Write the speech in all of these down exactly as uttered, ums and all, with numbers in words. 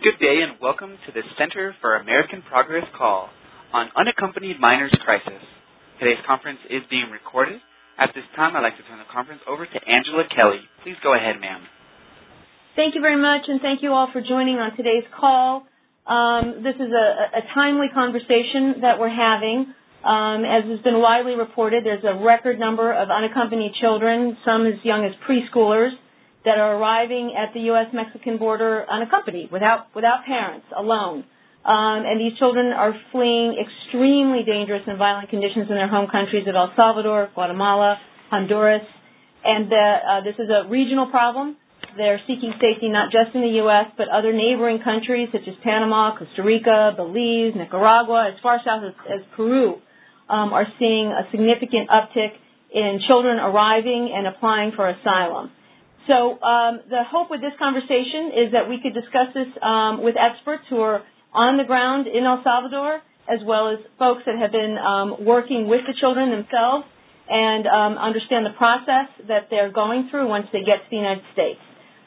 Good day and welcome to the Center for American Progress call on Unaccompanied Minors Crisis. Today's conference is being recorded. At this time, I'd like to turn the conference over to Angela Kelly. Please go ahead, ma'am. Thank you very much, and thank you all for joining on today's call. Um, this is a, a timely conversation that we're having. Um, as has been widely reported, there's a record number of unaccompanied children, some as young as preschoolers, that are arriving at the U S Mexican border unaccompanied, without without parents, alone. Um, and these children are fleeing extremely dangerous and violent conditions in their home countries of El Salvador, Guatemala, Honduras. And the, uh, this is a regional problem. They're seeking safety not just in the U S, but other neighboring countries such as Panama, Costa Rica, Belize, Nicaragua, as far south as, as Peru, um, are seeing a significant uptick in children arriving and applying for asylum. So um, the hope with this conversation is that we could discuss this um, with experts who are on the ground in El Salvador, as well as folks that have been um, working with the children themselves and um, understand the process that they're going through once they get to the United States.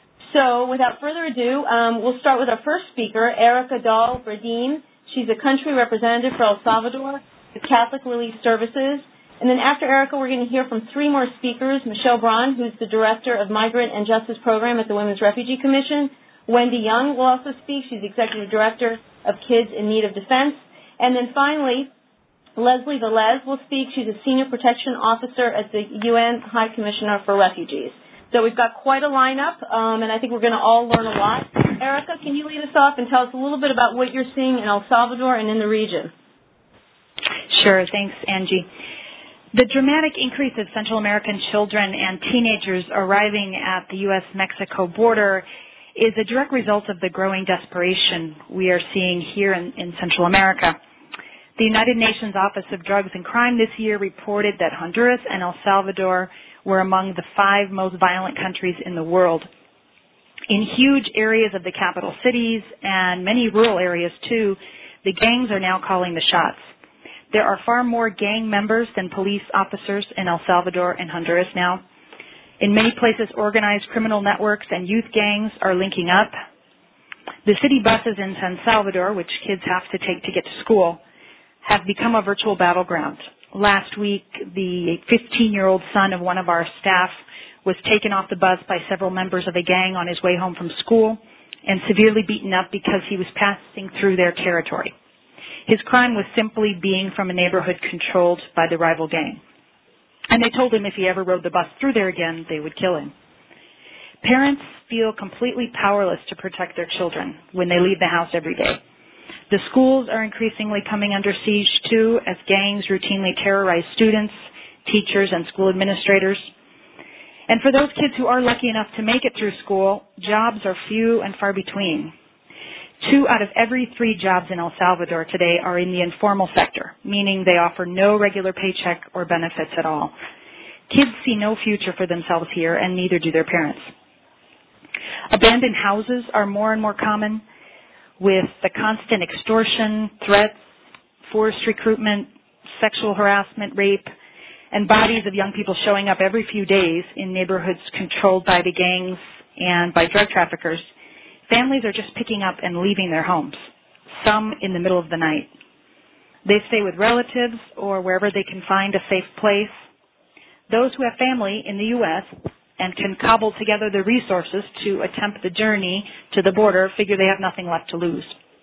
So without further ado, um, we'll start with our first speaker, Erica Dahl Bradeen. She's a country representative for El Salvador with Catholic Relief Services. And then after Erica, we're going to hear from three more speakers, Michelle Braun, who's the Director of Migrant and Justice Program at the Women's Refugee Commission. Wendy Young will also speak. She's Executive Director of Kids in Need of Defense. And then finally, Leslie Velez will speak. She's a Senior Protection Officer at the U N High Commissioner for Refugees. So we've got quite a lineup, um, and I think we're going to all learn a lot. Erica, can you lead us off and tell us a little bit about what you're seeing in El Salvador and in the region? Sure. Thanks, Angie. The dramatic increase of Central American children and teenagers arriving at the U S Mexico border is a direct result of the growing desperation we are seeing here in, in Central America. The United Nations Office of Drugs and Crime this year reported that Honduras and El Salvador were among the five most violent countries in the world. In huge areas of the capital cities and many rural areas too, the gangs are now calling the shots. There are far more gang members than police officers in El Salvador and Honduras now. In many places, organized criminal networks and youth gangs are linking up. The city buses in San Salvador, which kids have to take to get to school, have become a virtual battleground. Last week, the fifteen-year-old son of one of our staff was taken off the bus by several members of a gang on his way home from school and severely beaten up because he was passing through their territory. His crime was simply being from a neighborhood controlled by the rival gang. And they told him if he ever rode the bus through there again, they would kill him. Parents feel completely powerless to protect their children when they leave the house every day. The schools are increasingly coming under siege, too, as gangs routinely terrorize students, teachers, and school administrators. And for those kids who are lucky enough to make it through school, jobs are few and far between. Two out of every three jobs in El Salvador today are in the informal sector, meaning they offer no regular paycheck or benefits at all. Kids see no future for themselves here, and neither do their parents. Abandoned houses are more and more common, with the constant extortion, threats, forced recruitment, sexual harassment, rape, and bodies of young people showing up every few days in neighborhoods controlled by the gangs and by drug traffickers. Families are just picking up and leaving their homes, some in the middle of the night. They stay with relatives or wherever they can find a safe place. Those who have family in the U S and can cobble together the resources to attempt the journey to the border figure they have nothing left to lose.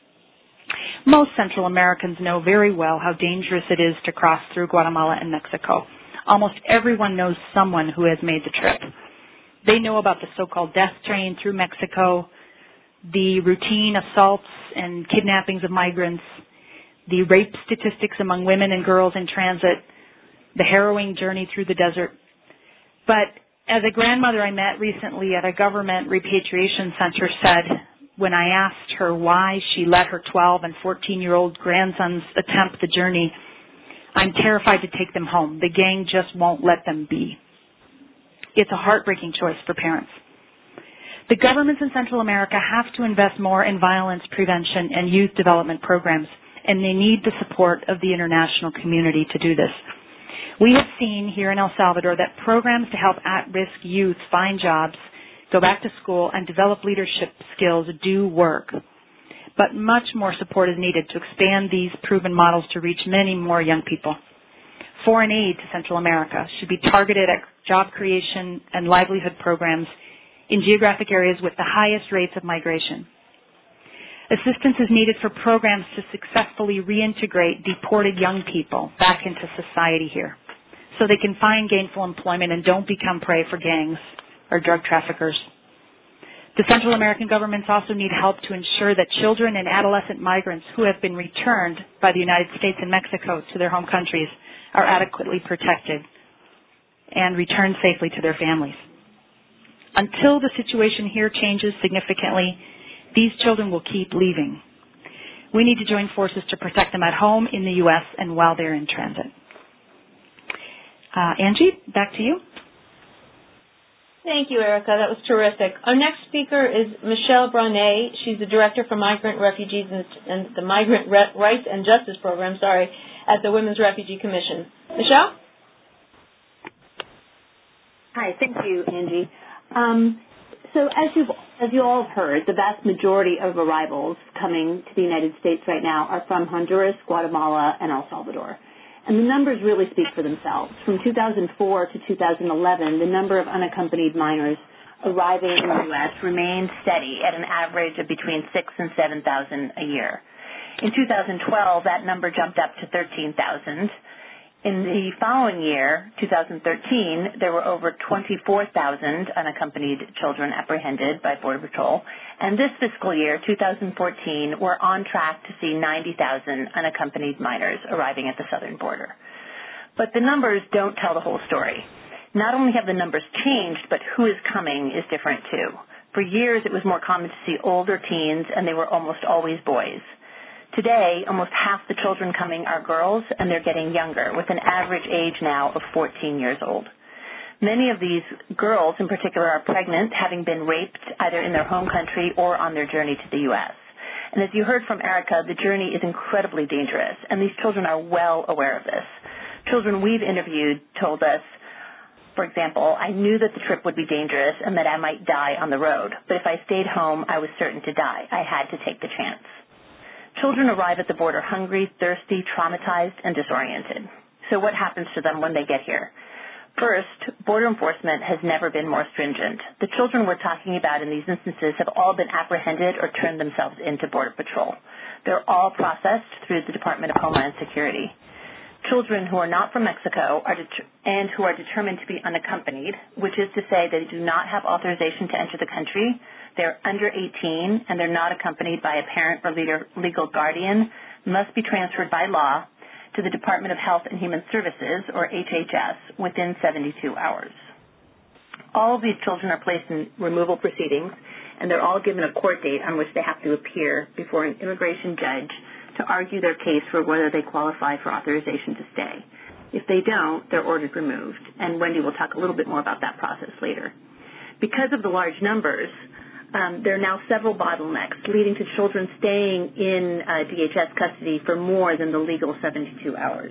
Most Central Americans know very well how dangerous it is to cross through Guatemala and Mexico. Almost everyone knows someone who has made the trip. They know about the so-called death train through Mexico, the routine assaults and kidnappings of migrants, the rape statistics among women and girls in transit, the harrowing journey through the desert. But as a grandmother I met recently at a government repatriation center said, when I asked her why she let her twelve and fourteen-year-old grandsons attempt the journey, I'm terrified to take them home. The gang just won't let them be. It's a heartbreaking choice for parents. The governments in Central America have to invest more in violence prevention and youth development programs, and they need the support of the international community to do this. We have seen here in El Salvador that programs to help at-risk youth find jobs, go back to school, and develop leadership skills do work. but much more support is needed to expand these proven models to reach many more young people. Foreign aid to Central America should be targeted at job creation and livelihood programs in geographic areas with the highest rates of migration. Assistance is needed for programs to successfully reintegrate deported young people back into society here so they can find gainful employment and don't become prey for gangs or drug traffickers. The Central American governments also need help to ensure that children and adolescent migrants who have been returned by the United States and Mexico to their home countries are adequately protected and returned safely to their families. Until the situation here changes significantly, these children will keep leaving. We need to join forces to protect them at home, in the U S, and while they're in transit. Uh, Angie, back to you. Thank you, Erica. That was terrific. Our next speaker is Michelle Brunet. She's the Director for Migrant Refugees and, and the Migrant Re- Rights and Justice Program, sorry, at the Women's Refugee Commission. Michelle? Hi, thank you, Angie. Um, so as you've as you all have heard, the vast majority of arrivals coming to the United States right now are from Honduras, Guatemala, and El Salvador. And the numbers really speak for themselves. From two thousand four to two thousand eleven, the number of unaccompanied minors arriving in the U S remained steady at an average of between six and seven thousand a year. In two thousand twelve, that number jumped up to thirteen thousand. In the following year, two thousand thirteen, there were over twenty-four thousand unaccompanied children apprehended by Border Patrol. And this fiscal year, two thousand fourteen, we're on track to see ninety thousand unaccompanied minors arriving at the southern border. But the numbers don't tell the whole story. Not only have the numbers changed, but who is coming is different too. For years, it was more common to see older teens, and they were almost always boys. Today, almost half the children coming are girls, and they're getting younger, with an average age now of fourteen years old. Many of these girls, in particular, are pregnant, having been raped either in their home country or on their journey to the U S. And as you heard from Erica, the journey is incredibly dangerous, and these children are well aware of this. Children we've interviewed told us, for example, I knew that the trip would be dangerous and that I might die on the road, but if I stayed home, I was certain to die. I had to take the chance. Children arrive at the border hungry, thirsty, traumatized, and disoriented. So what happens to them when they get here? First, border enforcement has never been more stringent. The children we're talking about in these instances have all been apprehended or turned themselves into Border Patrol. They're all processed through the Department of Homeland Security. Children who are not from Mexico are det- and who are determined to be unaccompanied, which is to say they do not have authorization to enter the country, they're under eighteen, and they're not accompanied by a parent or leader, legal guardian, must be transferred by law to the Department of Health and Human Services, or H H S, within seventy-two hours. All of these children are placed in removal proceedings, and they're all given a court date on which they have to appear before an immigration judge to argue their case for whether they qualify for authorization to stay. If they don't, they're ordered removed, and Wendy will talk a little bit more about that process later. Because of the large numbers, um, there are now several bottlenecks leading to children staying in uh, D H S custody for more than the legal seventy-two hours.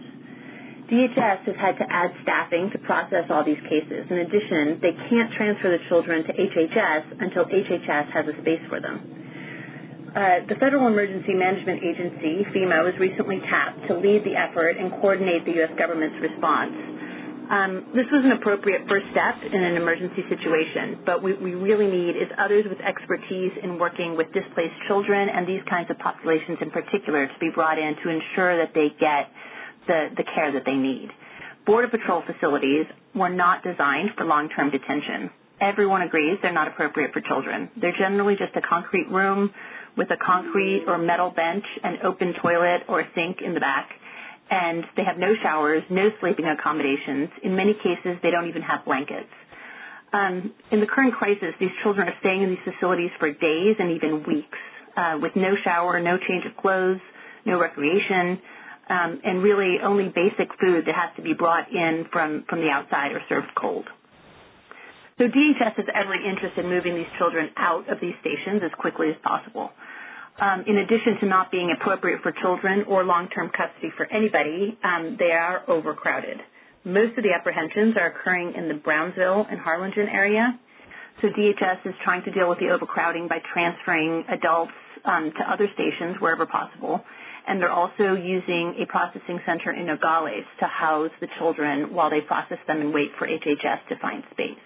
D H S has had to add staffing to process all these cases. In addition, they can't transfer the children to H H S until H H S has a space for them. Uh, the Federal Emergency Management Agency, FEMA, was recently tapped to lead the effort and coordinate the U S government's response. Um, this was an appropriate first step in an emergency situation, but what we really need is others with expertise in working with displaced children and these kinds of populations in particular to be brought in to ensure that they get the, the care that they need. Border Patrol facilities were not designed for long-term detention. Everyone agrees they're not appropriate for children. They're generally just a concrete room with a concrete or metal bench, an open toilet or a sink in the back, and they have no showers, no sleeping accommodations. In many cases, they don't even have blankets. Um, in the current crisis, these children are staying in these facilities for days and even weeks uh, with no shower, no change of clothes, no recreation, um, and really only basic food that has to be brought in from, from the outside or served cold. So D H S has every interest in moving these children out of these stations as quickly as possible. Um, in addition to not being appropriate for children or long-term custody for anybody, um, they are overcrowded. Most of the apprehensions are occurring in the Brownsville and Harlingen area. So D H S is trying to deal with the overcrowding by transferring adults um, to other stations wherever possible. And they're also using a processing center in Nogales to house the children while they process them and wait for H H S to find space.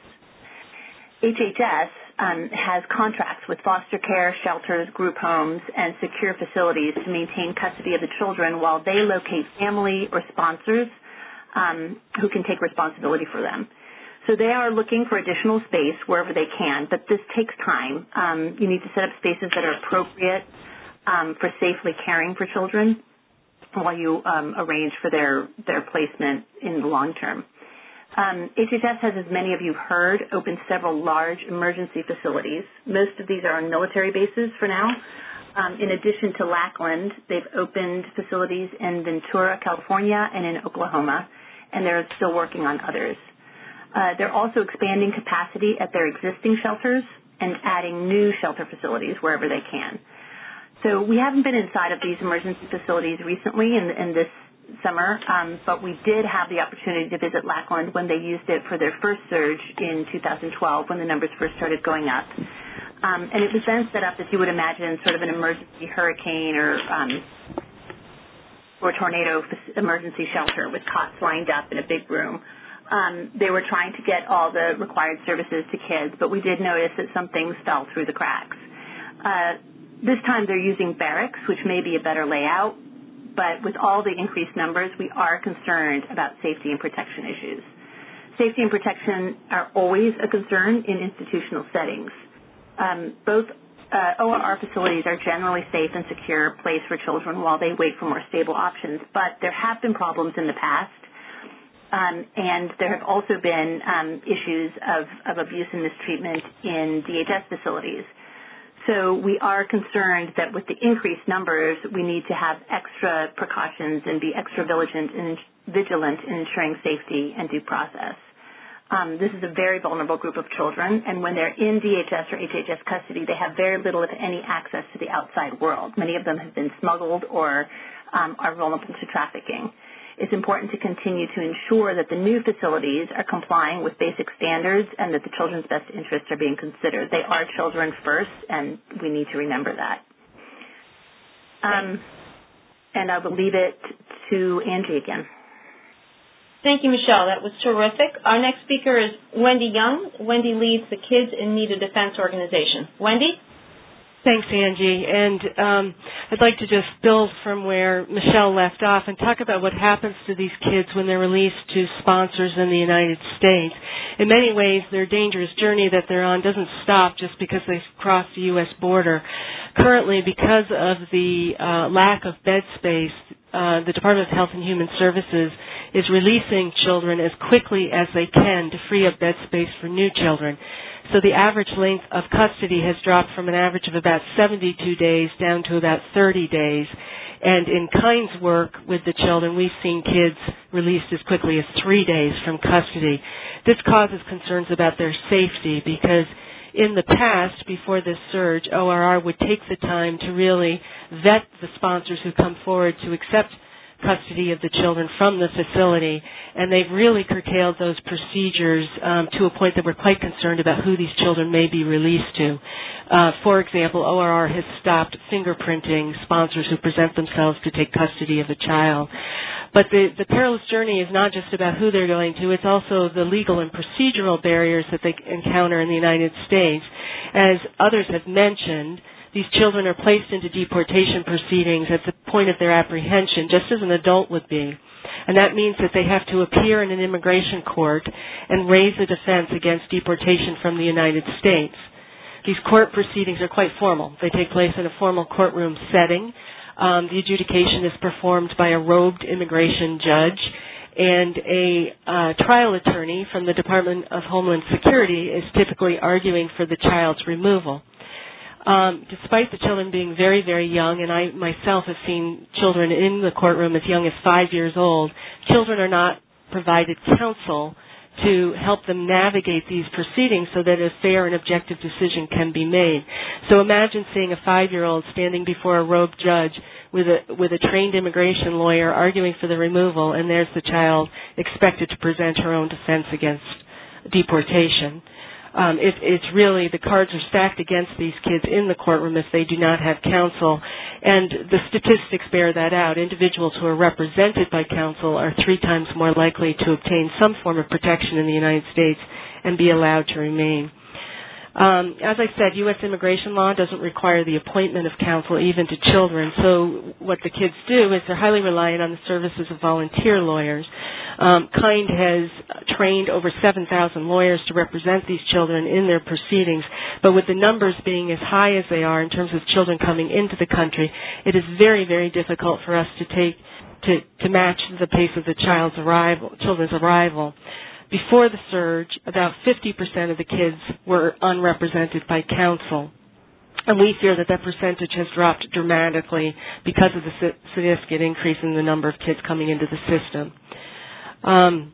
H H S um, has contracts with foster care, shelters, group homes, and secure facilities to maintain custody of the children while they locate family or sponsors um, who can take responsibility for them. So they are looking for additional space wherever they can, but this takes time. Um, you need to set up spaces that are appropriate um, for safely caring for children while you um, arrange for their, their placement in the long term. Um, H H S has, as many of you have heard, opened several large emergency facilities. Most of these are on military bases for now. Um, in addition to Lackland, they've opened facilities in Ventura, California, and in Oklahoma, and they're still working on others. Uh, they're also expanding capacity at their existing shelters and adding new shelter facilities wherever they can. So we haven't been inside of these emergency facilities recently in, in this summer, um, but we did have the opportunity to visit Lackland when they used it for their first surge in two thousand twelve when the numbers first started going up. Um, and it was then set up, as you would imagine, sort of an emergency hurricane or um, or tornado emergency shelter with cots lined up in a big room. Um, they were trying to get all the required services to kids, but we did notice that some things fell through the cracks. Uh, this time they're using barracks, which may be a better layout, but with all the increased numbers, we are concerned about safety and protection issues. Safety and protection are always a concern in institutional settings. Um, both uh, O R R facilities are generally safe and secure place for children while they wait for more stable options, but there have been problems in the past. Um, and there have also been um, issues of, of abuse and mistreatment in D H S facilities. So we are concerned that with the increased numbers, we need to have extra precautions and be extra vigilant in, vigilant in ensuring safety and due process. Um, this is a very vulnerable group of children, and when they're in D H S or H H S custody, they have very little, if any, access to the outside world. Many of them have been smuggled or um, are vulnerable to trafficking. It's important to continue to ensure that the new facilities are complying with basic standards and that the children's best interests are being considered. They are children first, and we need to remember that. Um, and I will leave it to Angie again. Thank you, Michelle. That was terrific. Our next speaker is Wendy Young. Wendy leads the Kids in Need of Defense organization. Wendy? Thanks, Angie. And um, I'd like to just build from where Michelle left off and talk about what happens to these kids when they're released to sponsors in the United States. In many ways, their dangerous journey that they're on doesn't stop just because they cross the U S border. Currently, because of the uh, lack of bed space, uh, the Department of Health and Human Services is releasing children as quickly as they can to free up bed space for new children. So the average length of custody has dropped from an average of about seventy-two days down to about thirty days. And in Kind's work with the children, we've seen kids released as quickly as three days from custody. This causes concerns about their safety because in the past, before this surge, O R R would take the time to really vet the sponsors who come forward to accept custody of the children from the facility, and they've really curtailed those procedures um, to a point that we're quite concerned about who these children may be released to. Uh, for example, O R R has stopped fingerprinting sponsors who present themselves to take custody of a child. But the, the perilous journey is not just about who they're going to, it's also the legal and procedural barriers that they encounter in the United States. As others have mentioned, these children are placed into deportation proceedings at the point of their apprehension, just as an adult would be. And that means that they have to appear in an immigration court and raise a defense against deportation from the United States. These court proceedings are quite formal. They take place in a formal courtroom setting. Um, the adjudication is performed by a robed immigration judge, and a uh, trial attorney from the Department of Homeland Security is typically arguing for the child's removal. Um, despite the children being very, very young, and I myself have seen children in the courtroom as young as five years old, children are not provided counsel to help them navigate these proceedings so that a fair and objective decision can be made. So imagine seeing a five-year-old standing before a robed judge with a with a trained immigration lawyer arguing for the removal, and there's the child expected to present her own defense against deportation. Um, it, it's really, the cards are stacked against these kids in the courtroom if they do not have counsel. And the statistics bear that out. Individuals who are represented by counsel are three times more likely to obtain some form of protection in the United States and be allowed to remain. Um, as I said, U S immigration law doesn't require the appointment of counsel even to children. So what the kids do is they're highly reliant on the services of volunteer lawyers. Um, KIND has trained over seven thousand lawyers to represent these children in their proceedings. But with the numbers being as high as they are in terms of children coming into the country, it is very, very difficult for us to take to, to match the pace of the child's arrival, children's arrival. Before the surge, about fifty percent of the kids were unrepresented by counsel. And we fear that that percentage has dropped dramatically because of the significant increase in the number of kids coming into the system. Um,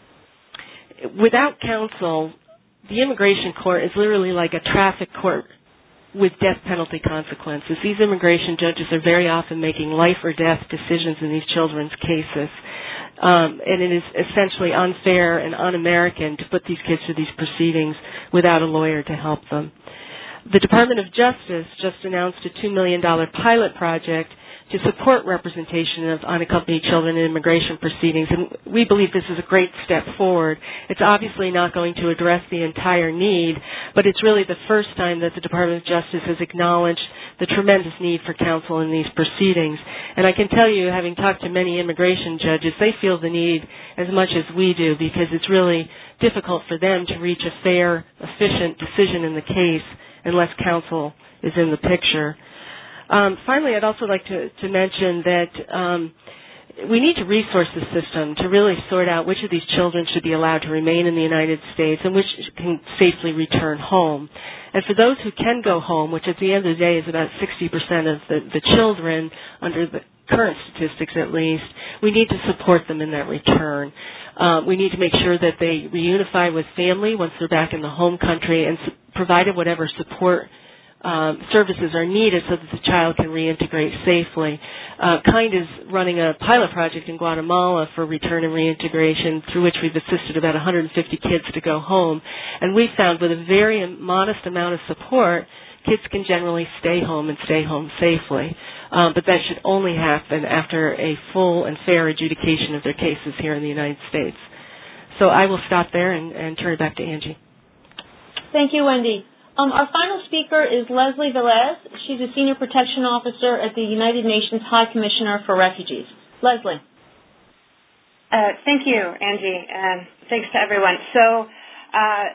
without counsel, the immigration court is literally like a traffic court with death penalty consequences. These immigration judges are very often making life or death decisions in these children's cases. Um, and it is essentially unfair and un-American to put these kids through these proceedings without a lawyer to help them. The Department of Justice just announced a two million dollars pilot project to support representation of unaccompanied children in immigration proceedings, and we believe this is a great step forward. It's obviously not going to address the entire need, but it's really the first time that the Department of Justice has acknowledged the tremendous need for counsel in these proceedings. And I can tell you, having talked to many immigration judges, they feel the need as much as we do because it's really difficult for them to reach a fair, efficient decision in the case unless counsel is in the picture. Um, finally, I'd also like to, to mention that um, we need to resource the system to really sort out which of these children should be allowed to remain in the United States and which can safely return home. And for those who can go home, which at the end of the day is about sixty percent of the, the children under the current statistics at least, we need to support them in that return. Uh, we need to make sure that they reunify with family once they're back in the home country and su- provided whatever support Um, services are needed so that the child can reintegrate safely. Uh, KIND is running a pilot project in Guatemala for return and reintegration through which we've assisted about one hundred fifty kids to go home. And we found with a very modest amount of support, kids can generally stay home and stay home safely. Um, but that should only happen after a full and fair adjudication of their cases here in the United States. So I will stop there and, and turn it back to Angie. Thank you, Wendy. Um, our final speaker is Leslie Velez. She's a Senior Protection Officer at the United Nations High Commissioner for Refugees. Leslie. Uh, thank you, Angie, and thanks to everyone. So uh,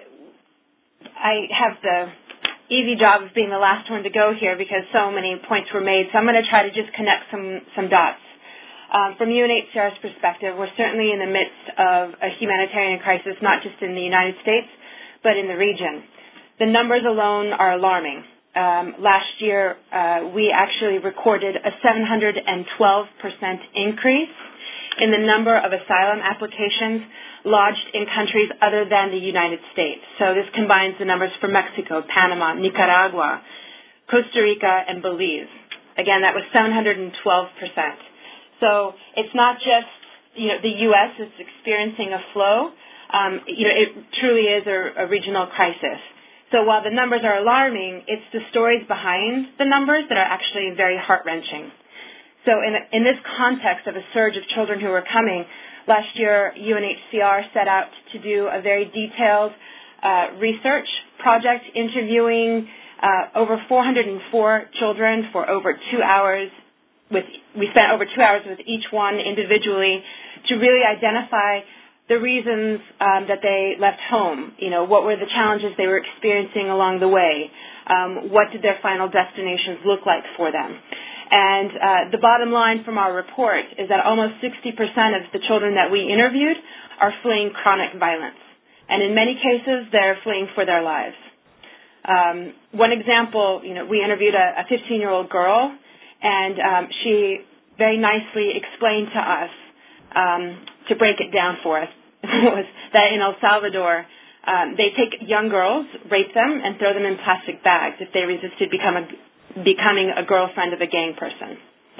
I have the easy job of being the last one to go here because so many points were made, so I'm going to try to just connect some, some dots. Um, from U N H C R's perspective, we're certainly in the midst of a humanitarian crisis, not just in the United States, but in the region. The numbers alone are alarming. Um, last year, uh, we actually recorded a seven hundred twelve percent increase in the number of asylum applications lodged in countries other than the United States. So this combines the numbers for Mexico, Panama, Nicaragua, Costa Rica, and Belize. Again, that was seven hundred twelve percent. So it's not just, you know, the U S is experiencing a flow. Um, you know, it truly is a, a regional crisis. So while the numbers are alarming, it's the stories behind the numbers that are actually very heart-wrenching. So in, in this context of a surge of children who are coming, last year U N H C R set out to do a very detailed uh, research project interviewing uh, over four hundred four children for over two hours. With, we spent over two hours with each one individually to really identify the reasons um, that they left home. You know, what were the challenges they were experiencing along the way? Um, what did their final destinations look like for them? And uh, the bottom line from our report is that almost sixty percent of the children that we interviewed are fleeing chronic violence. And in many cases, they're fleeing for their lives. Um, one example, you know, we interviewed a fifteen-year-old girl, and um, she very nicely explained to us, um, to break it down for us, was that in El Salvador, um, they take young girls, rape them, and throw them in plastic bags if they resisted become a, becoming a girlfriend of a gang person.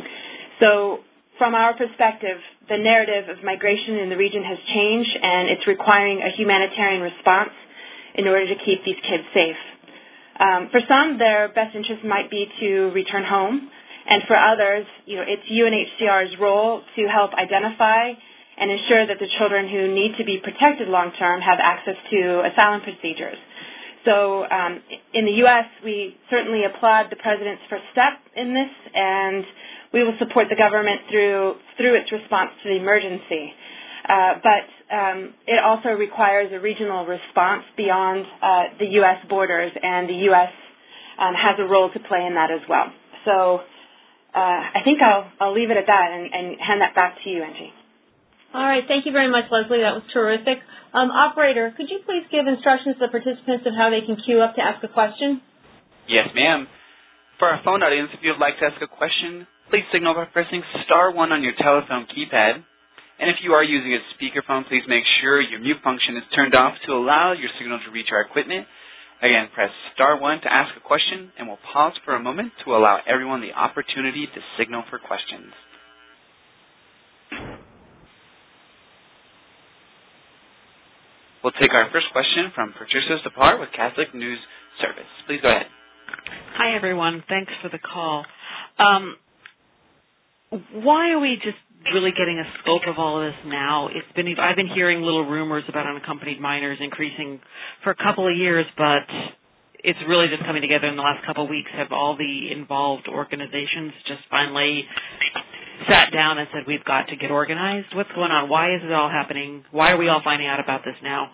So from our perspective, the narrative of migration in the region has changed, and it's requiring a humanitarian response in order to keep these kids safe. Um, for some, their best interest might be to return home, and for others, you know, it's U N H C R's role to help identify and ensure that the children who need to be protected long-term have access to asylum procedures. So um, in the U S, we certainly applaud the President's first step in this, and we will support the government through through its response to the emergency. Uh, but um, it also requires a regional response beyond uh, the U S borders, and the U S um, has a role to play in that as well. So uh, I think I'll, I'll leave it at that and, and hand that back to you, Angie. All right. Thank you very much, Leslie. That was terrific. Um, operator, could you please give instructions to the participants of how they can queue up to ask a question? Yes, ma'am. For our phone audience, if you would like to ask a question, please signal by pressing star one on your telephone keypad. And if you are using a speakerphone, please make sure your mute function is turned off to allow your signal to reach our equipment. Again, press star one to ask a question, and we'll pause for a moment to allow everyone the opportunity to signal for questions. We'll take our first question from Patricia Sapar with Catholic News Service. Please go ahead. Hi, everyone. Thanks for the call. Um, why are we just really getting a scope of all of this now? It's been I've been hearing little rumors about unaccompanied minors increasing for a couple of years, but it's really just coming together in the last couple of weeks. Have all the involved organizations just finally sat down and said, we've got to get organized? What's going on? Why is it all happening? Why are we all finding out about this now?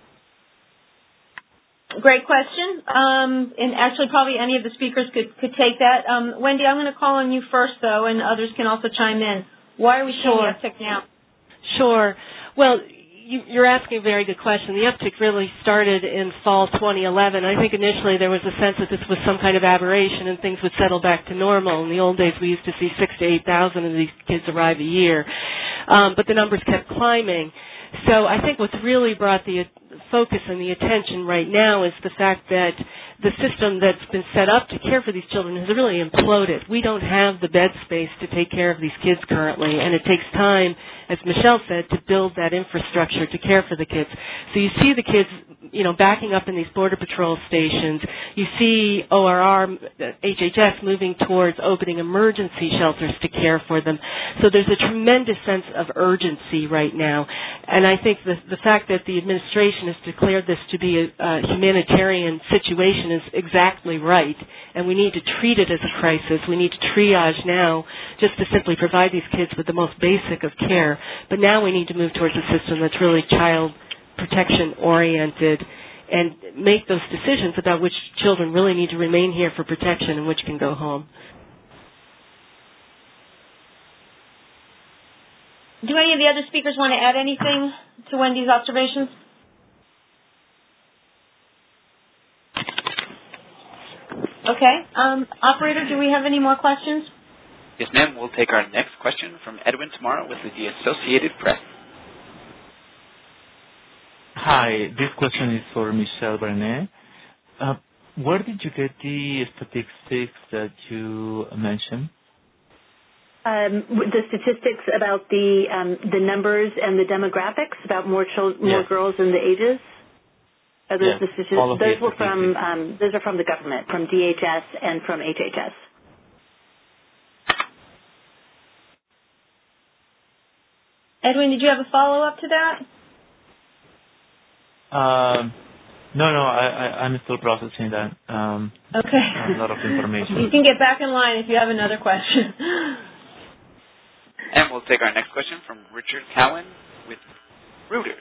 Great question. Um, and actually, probably any of the speakers could, could take that. Um, Wendy, I'm going to call on you first, though, and others can also chime in. Why are we seeing the uptick now? Sure. Well, you, you're asking a very good question. The uptick really started in fall twenty eleven. I think initially there was a sense that this was some kind of aberration and things would settle back to normal. In the old days, we used to see six to eight thousand of these kids arrive a year, um, but the numbers kept climbing. So I think what's really brought the focus and the attention right now is the fact that the system that's been set up to care for these children has really imploded. We don't have the bed space to take care of these kids currently, and it takes time, as Michelle said, to build that infrastructure to care for the kids. So you see the kids, you know, backing up in these Border Patrol stations. You see O R R, H H S moving towards opening emergency shelters to care for them. So there's a tremendous sense of urgency right now. And I think the, the fact that the administration has declared this to be a, a humanitarian situation is exactly right. And we need to treat it as a crisis. We need to triage now just to simply provide these kids with the most basic of care. But now we need to move towards a system that's really child protection oriented and make those decisions about which children really need to remain here for protection and which can go home. Do any of the other speakers want to add anything to Wendy's observations? Okay. Um, operator, do we have any more questions? Yes, ma'am. We'll take our next question from Edwin Tomorrow with the Associated Press. Hi, this question is for Michelle Barnett. Uh, where did you get the statistics that you mentioned? Um, the statistics about the um, the numbers and the demographics about more children, more yes. girls in the ages. Are those yes, the statistics? all of Those the were from um, those are from the government, from D H S and from H H S. Edwin, did you have a follow-up to that? Um, no, no, I, I, I'm still processing that. Um, okay. A lot of information. You can get back in line if you have another question. And we'll take our next question from Richard Cowan with Reuters.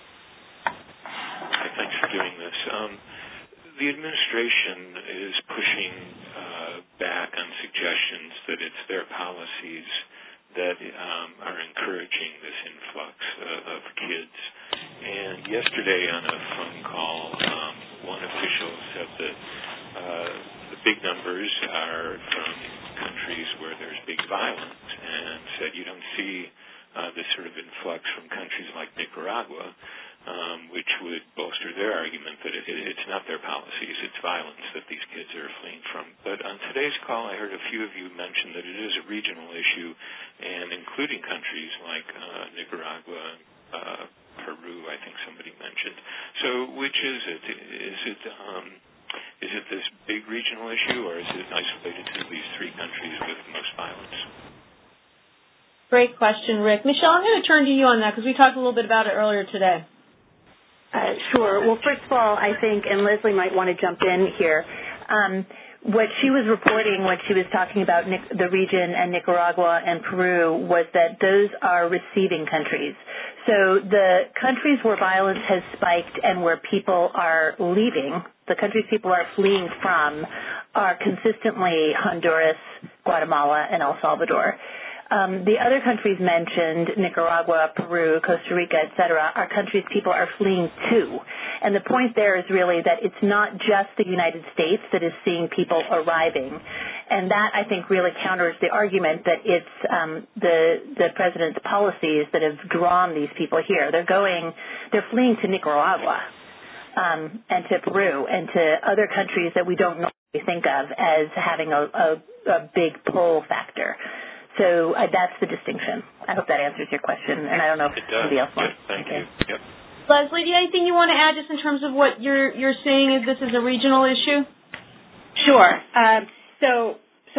Hi, thanks for doing this. Um, the administration is pushing uh, back on suggestions that it's their policies that um, are encouraging this influx uh, of kids. And yesterday on a phone call, um, one official said that uh, the big numbers are from countries where there's big violence, and said you don't see uh, this sort of influx from countries like Nicaragua, um, which would bolster their argument that it, it, it's not their policies, it's violence that these kids are fleeing from. But on today's call, I heard a few of you mention that it is a regional issue, and including countries like uh, Nicaragua, uh, Peru, I think somebody mentioned. So which is it? Is it um, is it this big regional issue, or is it isolated to these three countries with most violence? Great question, Rick. Michelle, I'm going to turn to you on that because we talked a little bit about it earlier today. Uh, sure. Well, first of all, I think, and Leslie might want to jump in here, um, what she was reporting when she was talking about Nic- the region and Nicaragua and Peru was that those are receiving countries. So the countries where violence has spiked and where people are leaving, the countries people are fleeing from, are consistently Honduras, Guatemala, and El Salvador. Um, the other countries mentioned, Nicaragua, Peru, Costa Rica, et cetera, are countries people are fleeing to. And the point there is really that it's not just the United States that is seeing people arriving. And that, I think, really counters the argument that it's um, the, the president's policies that have drawn these people here. They're going, they're fleeing to Nicaragua um, and to Peru and to other countries that we don't normally think of as having a, a, a big pull factor. So uh, that's the distinction. I hope that answers your question, and I don't know if somebody else wants. Yes, thank okay. you. Yep. Leslie, do you have anything you want to add just in terms of what you're you're saying is this is a regional issue? Sure. Um, so, so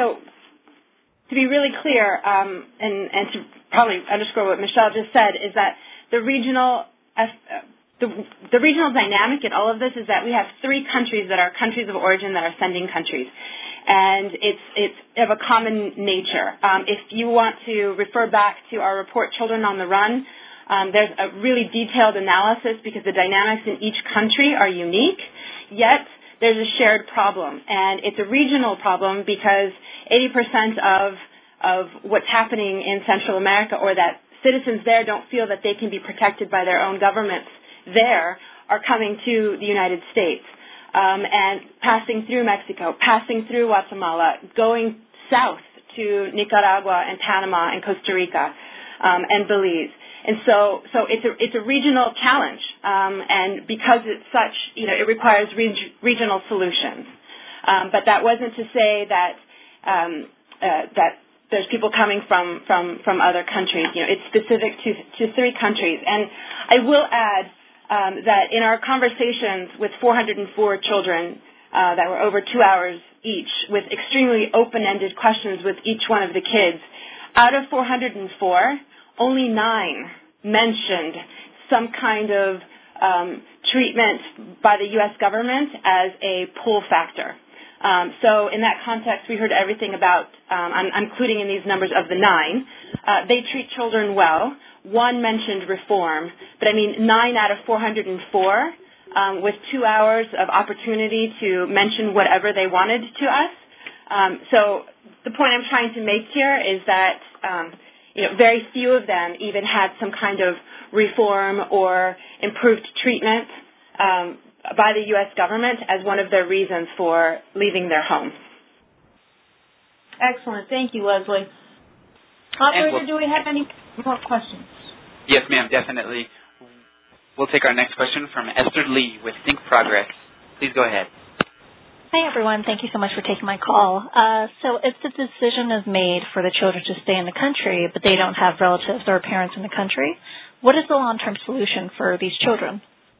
to be really clear, um, and, and to probably underscore what Michelle just said, is that the regional uh, the, the regional dynamic in all of this is that we have three countries that are countries of origin that are sending countries. And it's it's of a common nature. Um, if you want to refer back to our report, Children on the Run, um, there's a really detailed analysis because the dynamics in each country are unique, yet there's a shared problem. And it's a regional problem because eighty percent of, of what's happening in Central America, or that citizens there don't feel that they can be protected by their own governments there, are coming to the United States. Um, and passing through Mexico, passing through Guatemala, going south to Nicaragua and Panama and Costa Rica um, and Belize. And so, so it's a it's a regional challenge, um, and because it's such, you know, it requires reg- regional solutions. Um, but that wasn't to say that um, uh, that there's people coming from, from, from other countries. You know, it's specific to to three countries. And I will add. Um, that in our conversations with four hundred four children uh, that were over two hours each, with extremely open-ended questions with each one of the kids, out of four hundred four, only nine mentioned some kind of um, treatment by the U S government as a pull factor. Um, so in that context, we heard everything about, um, I'm, I'm including in these numbers of the nine, uh, they treat children well. One mentioned reform, but I mean nine out of four hundred four um, with two hours of opportunity to mention whatever they wanted to us. Um, so the point I'm trying to make here is that um, you know, very few of them even had some kind of reform or improved treatment um, by the U S government as one of their reasons for leaving their home. Excellent. Thank you, Leslie. Operator, we'll, do we have any more questions? Yes, ma'am, definitely. We'll take our next question from Esther Lee with Think Progress. Please go ahead. Hi, everyone. Thank you so much for taking my call. Uh, so if the decision is made for the children to stay in the country, but they don't have relatives or parents in the country, what is the long-term solution for these children?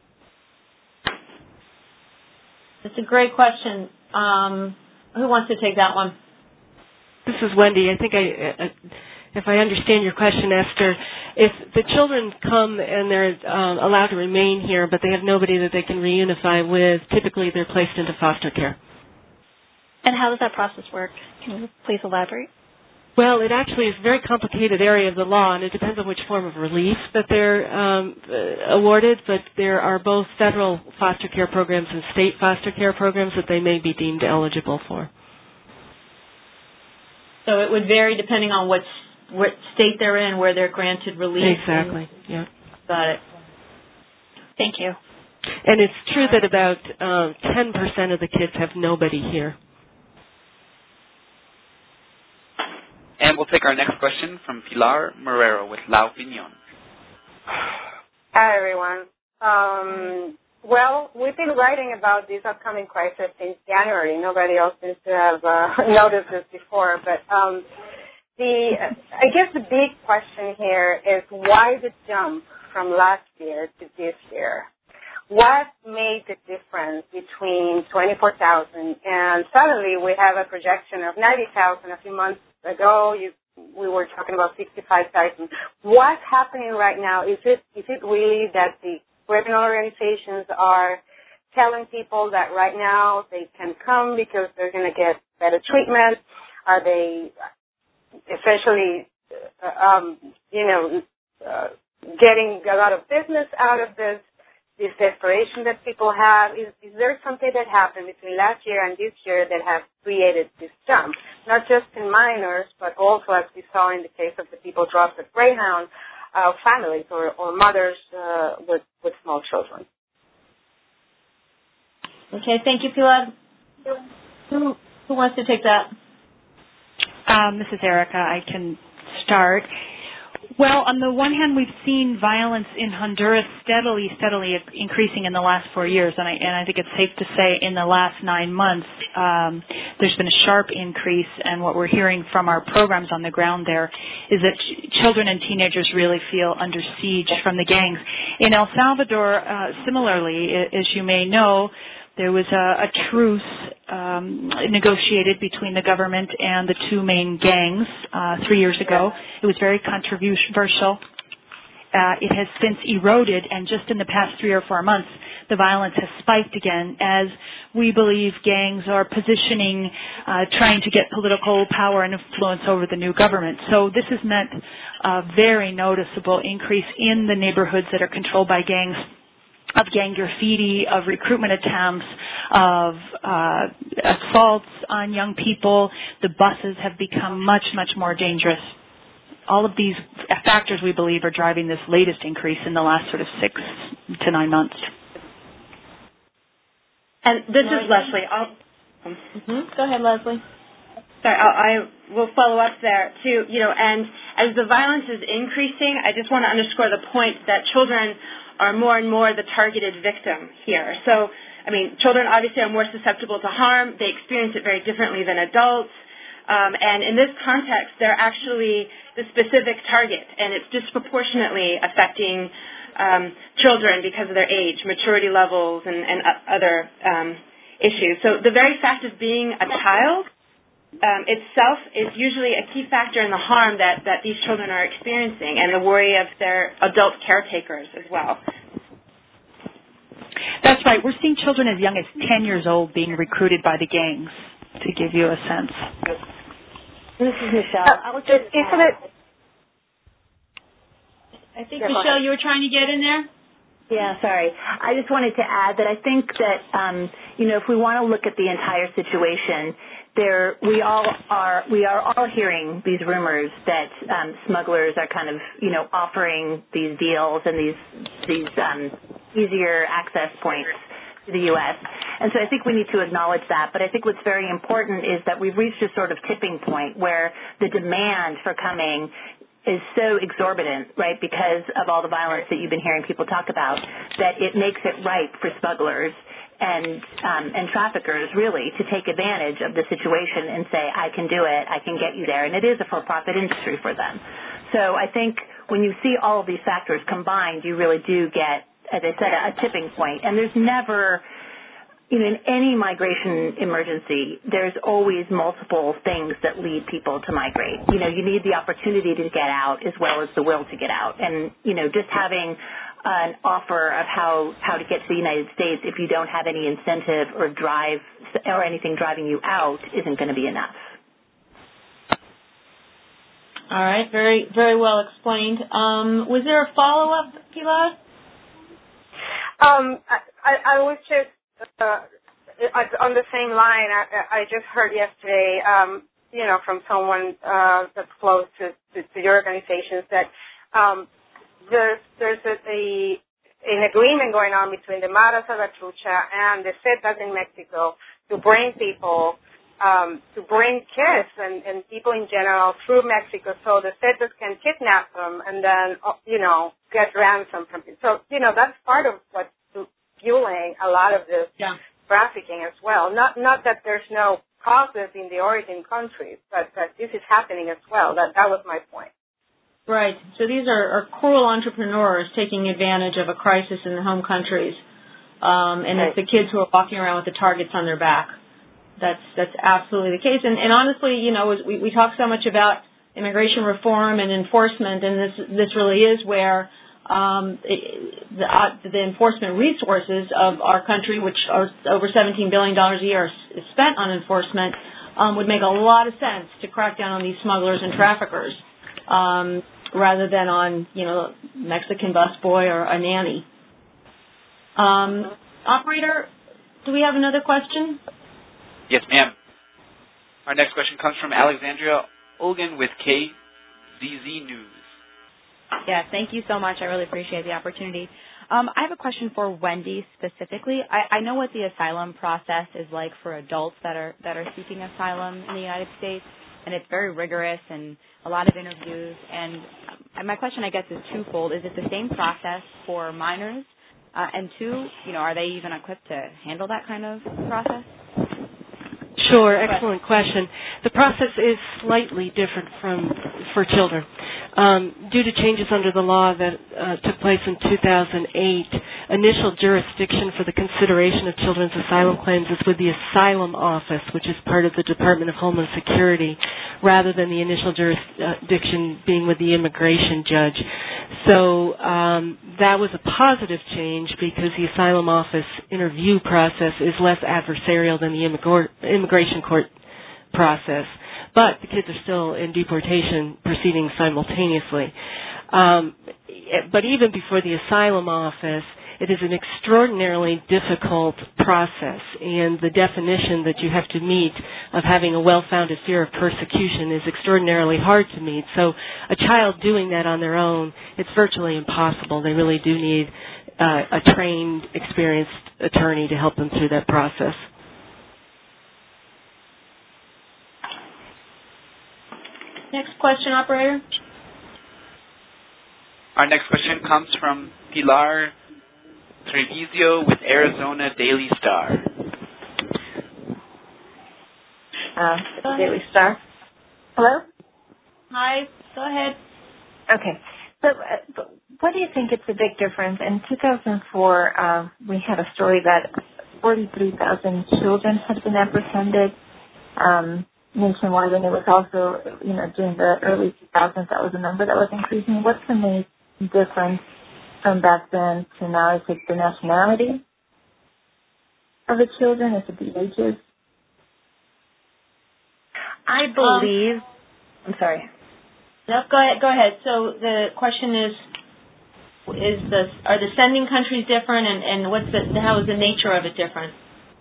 It's a great question. Um, who wants to take that one? This is Wendy. I think I, uh, if I understand your question, Esther, if the children come and they're um, allowed to remain here, but they have nobody that they can reunify with, typically they're placed into foster care. And how does that process work? Can you please elaborate? Well, it actually is a very complicated area of the law, and it depends on which form of relief that they're um, uh, awarded, but there are both federal foster care programs and state foster care programs that they may be deemed eligible for. So it would vary depending on what, what state they're in, where they're granted relief. Exactly, yeah. Got it. Thank you. And it's true that about um, ten percent of the kids have nobody here. And we'll take our next question from Pilar Marrero with La Opinión. Hi, everyone. Um, well, we've been writing about this upcoming crisis since January. Nobody else seems to have uh, noticed this before. But um, the I guess the big question here is why the jump from last year to this year? What made the difference between twenty-four thousand and suddenly we have a projection of ninety thousand? A few months ago, you, we were talking about sixty-five thousand. What's happening right now? Is it is it really that the criminal organizations are telling people that right now they can come because they're going to get better treatment? Are they essentially, uh, um, you know, uh, getting a lot of business out of this, this desperation that people have? Is, is there something that happened between last year and this year that has created this jump? Not just in minors, but also, as we saw in the case of the people dropped at Greyhound, uh, families or, or mothers uh, with, with small children. Okay, thank you, Pilar. Who, who wants to take that? Um, this is Erica. I can start. Well, on the one hand, we've seen violence in Honduras steadily, steadily increasing in the last four years, and I, and I think it's safe to say in the last nine months um, there's been a sharp increase, and what we're hearing from our programs on the ground there is that ch- children and teenagers really feel under siege from the gangs. In El Salvador, uh, similarly, as you may know, there was a, a truce um, negotiated between the government and the two main gangs uh, three years ago. It was very controversial. Uh, it has since eroded, and just in the past three or four months, the violence has spiked again as we believe gangs are positioning, uh, trying to get political power and influence over the new government. So this has meant a very noticeable increase in the neighborhoods that are controlled by gangs, of gang graffiti, of recruitment attempts, of uh, assaults on young people. The buses have become much, much more dangerous. All of these factors, we believe, are driving this latest increase in the last sort of six to nine months. And this is Leslie. I'll, mm-hmm. Go ahead, Leslie. Sorry, I'll, I will follow up there, too. You know, and as the violence is increasing, I just want to underscore the point that children are more and more the targeted victim here. So, I mean, children obviously are more susceptible to harm. They experience it very differently than adults. Um, and in this context, they're actually the specific target, and it's disproportionately affecting um, children because of their age, maturity levels, and, and uh, other um, issues. So the very fact of being a child Um, itself is usually a key factor in the harm that, that these children are experiencing and the worry of their adult caretakers as well. That's right. We're seeing children as young as ten years old being recruited by the gangs, to give you a sense. This is Michelle. Uh, I was just isn't it? I think, Michelle, you were trying to get in there? Yeah, sorry. I just wanted to add that I think that, um, you know, if we want to look at the entire situation, there we all are we are all hearing these rumors that um, smugglers are kind of, you know, offering these deals and these these um, easier access points to the U S. And so I think we need to acknowledge that. But I think what's very important is that we've reached a sort of tipping point where the demand for coming is so exorbitant, right, because of all the violence that you've been hearing people talk about, that it makes it ripe for smugglers and um, and traffickers, really, to take advantage of the situation and say, I can do it, I can get you there. And it is a for-profit industry for them. So I think when you see all of these factors combined, you really do get, as I said, a tipping point. And there's never, you know, in any migration emergency, there's always multiple things that lead people to migrate. You know, you need the opportunity to get out as well as the will to get out. And, you know, just having an offer of how, how to get to the United States if you don't have any incentive or drive or anything driving you out isn't going to be enough. All right, very, very well explained. Um, was there a follow-up, Pilar? Um, I, I was just uh, on the same line. I, I just heard yesterday, um, you know, from someone uh, that's close to, to, to your organizations that um, there's there's a, a an agreement going on between the Mara Salvatrucha and the Zetas in Mexico to bring people, um, to bring kids and, and people in general through Mexico, so the Zetas can kidnap them and then, you know, get ransom from people. So, you know, that's part of what's fueling a lot of this yeah. trafficking as well. Not not that there's no process in the origin countries, but that this is happening as well. That that was my point. Right. So these are, are cruel entrepreneurs taking advantage of a crisis in the home countries, um, and it's the kids who are walking around with the targets on their back. That's that's absolutely the case. And, and honestly, you know, we, we talk so much about immigration reform and enforcement, and this this really is where um, the, uh, the enforcement resources of our country, which are over seventeen billion dollars a year, is spent on enforcement, um, would make a lot of sense to crack down on these smugglers and traffickers. Um, rather than on, you know, Mexican busboy or a nanny. Um, operator, do we have another question? Yes, ma'am. Our next question comes from Alexandria Olgan with K Z Z News. Yeah, thank you so much. I really appreciate the opportunity. Um, I have a question for Wendy specifically. I, I know what the asylum process is like for adults that are that are seeking asylum in the United States, and it's very rigorous and a lot of interviews. And um, my question, I guess, is twofold. Is it the same process for minors? Uh, and two, you know, are they even equipped to handle that kind of process? Sure, excellent question. The process is slightly different from for children. Um, due to changes under the law that uh, took place in two thousand eight, initial jurisdiction for the consideration of children's asylum claims is with the Asylum Office, which is part of the Department of Homeland Security, rather than the initial jurisdiction being with the immigration judge. So um, that was a positive change because the Asylum Office interview process is less adversarial than the immigr- immigration court process. But the kids are still in deportation proceedings simultaneously. Um, but even before the Asylum Office, it is an extraordinarily difficult process, and the definition that you have to meet of having a well-founded fear of persecution is extraordinarily hard to meet. So a child doing that on their own, it's virtually impossible. They really do need uh, a trained, experienced attorney to help them through that process. Next question, operator. Our next question comes from Pilar Treviso with Arizona Daily Star. Uh, Daily Star. Hello? Hi, go ahead. Okay. So uh, what do you think it's a big difference? In two thousand four, uh, we had a story that forty-three thousand children had been apprehended um, nationwide, and it was also, you know, during the early two thousands, that was a number that was increasing. What's the main difference from back then to now? Is it the nationality of the children? Is it the ages? I believe. Um, I'm sorry. No, go ahead. Go ahead. So the question is: Is the are the sending countries different, and, and what's the how is the nature of it different?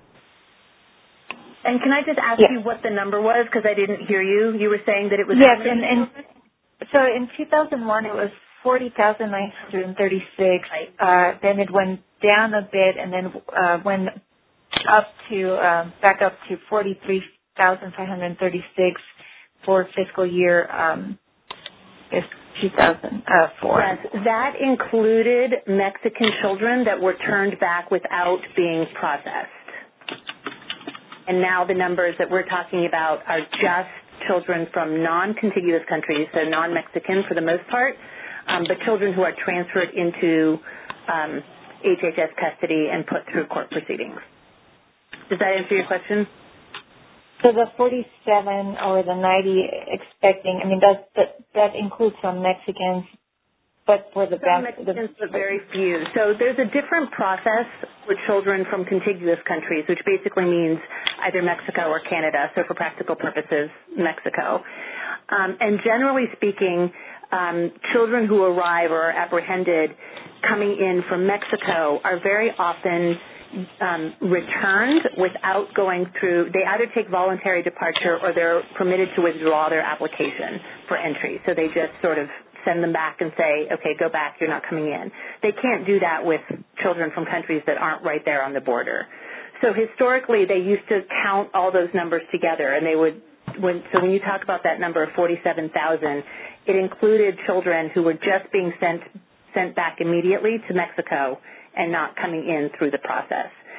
And can I just ask yes. you what the number was, because I didn't hear you? You were saying that it was. Yes, and, and so in two thousand one it was forty thousand nine hundred thirty-six. Right. Uh, then it went down a bit, and then uh, went up to uh, back up to forty-three thousand five hundred thirty-six for fiscal year um, two thousand four. Yes, that included Mexican children that were turned back without being processed. And now the numbers that we're talking about are just children from non-contiguous countries, so non-Mexican for the most part, um, but children who are transferred into um, H H S custody and put through court proceedings. Does that answer your question? So the forty-seven or the ninety expecting, I mean, does that, that includes some Mexicans, but for the some back, Mexicans, the, but very few. So there's a different process for children from contiguous countries, which basically means either Mexico or Canada. So for practical purposes, Mexico. Um, and generally speaking, um, children who arrive or are apprehended coming in from Mexico are very often Um, returned without going through, they either take voluntary departure or they're permitted to withdraw their application for entry. So they just sort of send them back and say, okay, go back, you're not coming in. They can't do that with children from countries that aren't right there on the border. So historically, they used to count all those numbers together, and they would, when, so when you talk about that number of forty-seven thousand, it included children who were just being sent, sent back immediately to Mexico and not coming in through the process.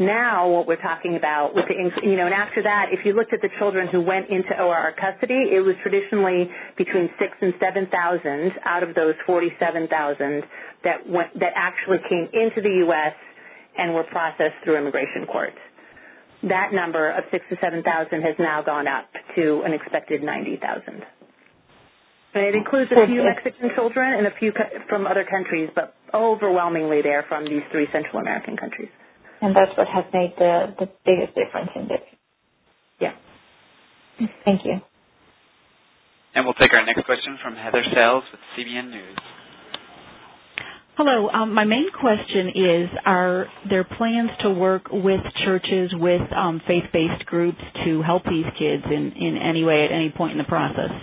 Now what we're talking about with the, you know, and after that, if you looked at the children who went into O R R custody, it was traditionally between six and seven thousand out of those forty-seven thousand that went, that actually came into the U S and were processed through immigration courts. That number of six to seven thousand has now gone up to an expected ninety thousand. And it includes a few Mexican children and a few co- from other countries, but overwhelmingly they're from these three Central American countries. And that's what has made the, the biggest difference in this. Yeah. Thank you. And we'll take our next question from Heather Sells with C B N News. Hello. Um, my main question is, are there plans to work with churches, with um, faith-based groups to help these kids in, in any way at any point in the process?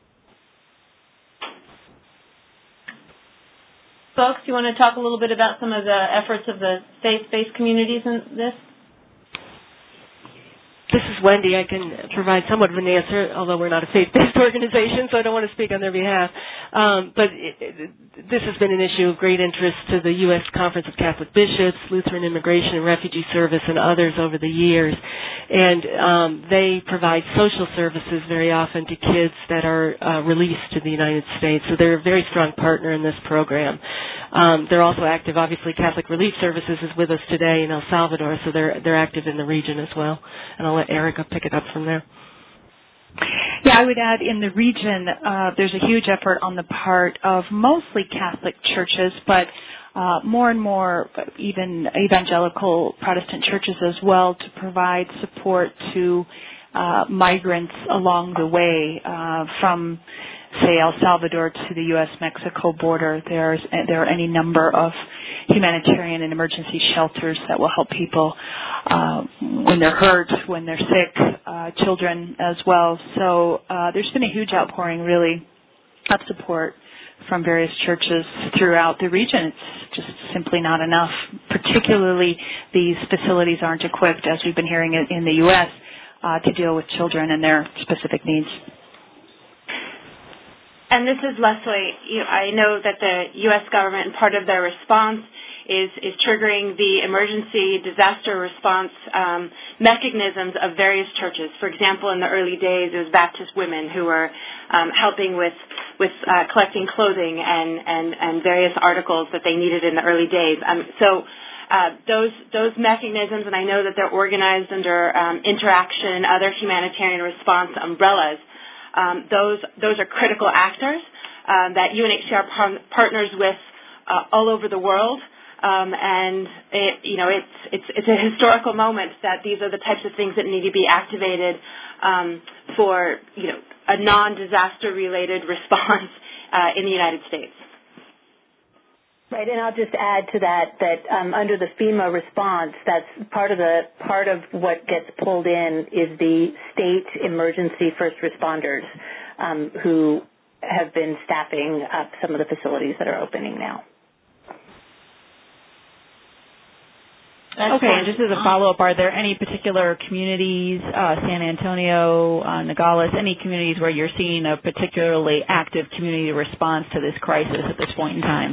Folks, do you want to talk a little bit about some of the efforts of the faith-based communities in this? This is Wendy. I can provide somewhat of an answer, although we're not a faith-based organization, so I don't want to speak on their behalf. Um, but it, it, this has been an issue of great interest to the U S Conference of Catholic Bishops, Lutheran Immigration and Refugee Service, and others over the years. And um, they provide social services very often to kids that are uh, released to the United States. So they're a very strong partner in this program. Um, they're also active. Obviously, Catholic Relief Services is with us today in El Salvador, so they're they're active in the region as well. And I'll let Erica pick it up from there. Yeah, I would add in the region, uh, there's a huge effort on the part of mostly Catholic churches, but uh, more and more even evangelical Protestant churches as well, to provide support to uh, migrants along the way uh, from, say, El Salvador to the U S Mexico border. There's there are any number of humanitarian and emergency shelters that will help people uh, when they're hurt, when they're sick, uh, children as well. So uh, there's been a huge outpouring, really, of support from various churches throughout the region. It's just simply not enough. Particularly, these facilities aren't equipped, as we've been hearing in the U S, uh, to deal with children and their specific needs. And this is Leslie. You, I know that the U S government, part of their response is, is triggering the emergency disaster response um, mechanisms of various churches. For example, in the early days, it was Baptist women who were um, helping with with uh, collecting clothing and, and, and various articles that they needed in the early days. Um, so uh, those those mechanisms, and I know that they're organized under um, Interaction and other humanitarian response umbrellas. Um, those those are critical actors um, that U N H C R par- partners with uh, all over the world, um, and it, you know it's it's it's a historical moment that these are the types of things that need to be activated um, for you know a non-disaster related response uh, in the United States. Right, and I'll just add to that that um, under the FEMA response, that's part of the part of what gets pulled in is the state emergency first responders um, who have been staffing up some of the facilities that are opening now. Okay, and just as a follow-up, are there any particular communities, uh, San Antonio, uh, Nogales, any communities where you're seeing a particularly active community response to this crisis at this point in time?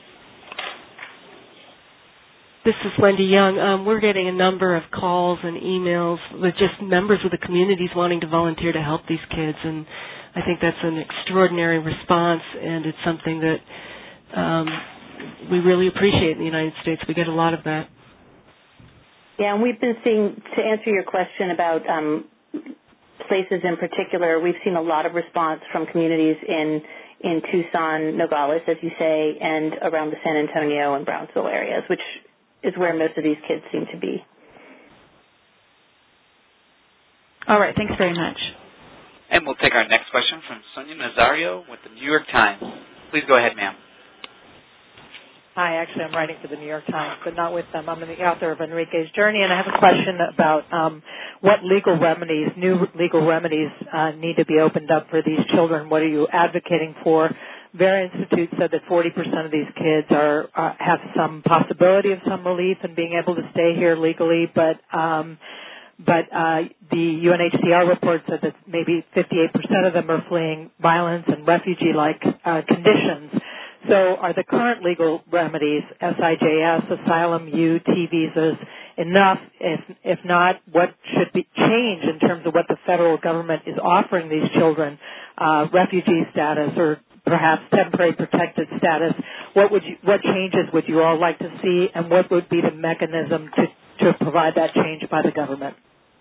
This is Wendy Young. Um, we're getting a number of calls and emails with just members of the communities wanting to volunteer to help these kids, and I think that's an extraordinary response, and it's something that um, we really appreciate in the United States. We get a lot of that. Yeah, and we've been seeing, to answer your question about um, places in particular, we've seen a lot of response from communities in in Tucson, Nogales, as you say, and around the San Antonio and Brownsville areas, which is where most of these kids seem to be. All right. Thanks very much. And we'll take our next question from Sonia Nazario with the New York Times. Please go ahead, ma'am. Hi, actually I'm writing for the New York Times, but not with them. I'm the author of Enrique's Journey, and I have a question about um, what legal remedies, new legal remedies uh, need to be opened up for these children. What are you advocating for? Their institute said that forty percent of these kids are uh, have some possibility of some relief and being able to stay here legally, but um, but uh, the U N H C R report said that maybe fifty-eight percent of them are fleeing violence and refugee-like uh, conditions. So are the current legal remedies, S I J S, asylum, U, T visas, enough? If if not, what should be changed in terms of what the federal government is offering these children, uh, refugee status or perhaps temporary protected status? What would you, what changes would you all like to see, and what would be the mechanism to, to provide that change by the government?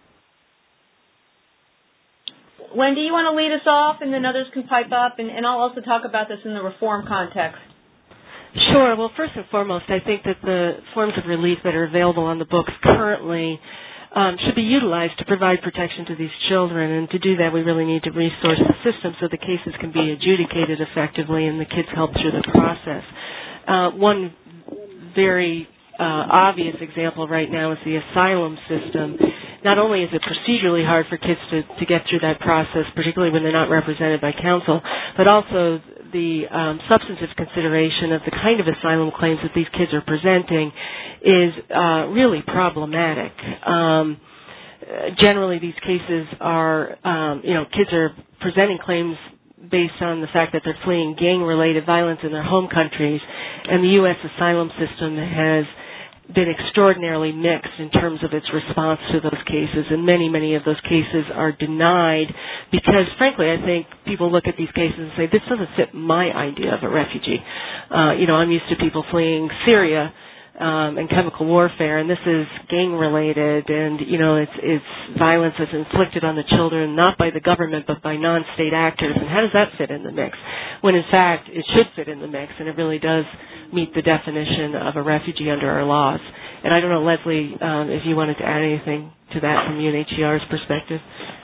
Wendy, you want to lead us off, and then others can pipe up, and, and I'll also talk about this in the reform context. Sure. Well, first and foremost, I think that the forms of relief that are available on the books currently um, should be utilized to provide protection to these children. And to do that, we really need to resource the system so the cases can be adjudicated effectively and the kids helped through the process. Uh, one very uh, obvious example right now is the asylum system. Not only is it procedurally hard for kids to, to get through that process, particularly when they're not represented by counsel, but also the um, substantive consideration of the kind of asylum claims that these kids are presenting is uh, really problematic. Um, generally, these cases are, um, you know, kids are presenting claims based on the fact that they're fleeing gang-related violence in their home countries, and the U S asylum system has been extraordinarily mixed in terms of its response to those cases, and many, many of those cases are denied because, frankly, I think people look at these cases and say, this doesn't fit my idea of a refugee. Uh, you know, I'm used to people fleeing Syria um, and chemical warfare, and this is gang-related, and, you know, it's, it's violence that's inflicted on the children, not by the government, but by non-state actors, and how does that fit in the mix? When, in fact, it should fit in the mix, and it really does meet the definition of a refugee under our laws. And I don't know, Leslie, um, if you wanted to add anything to that from U N H C R's perspective.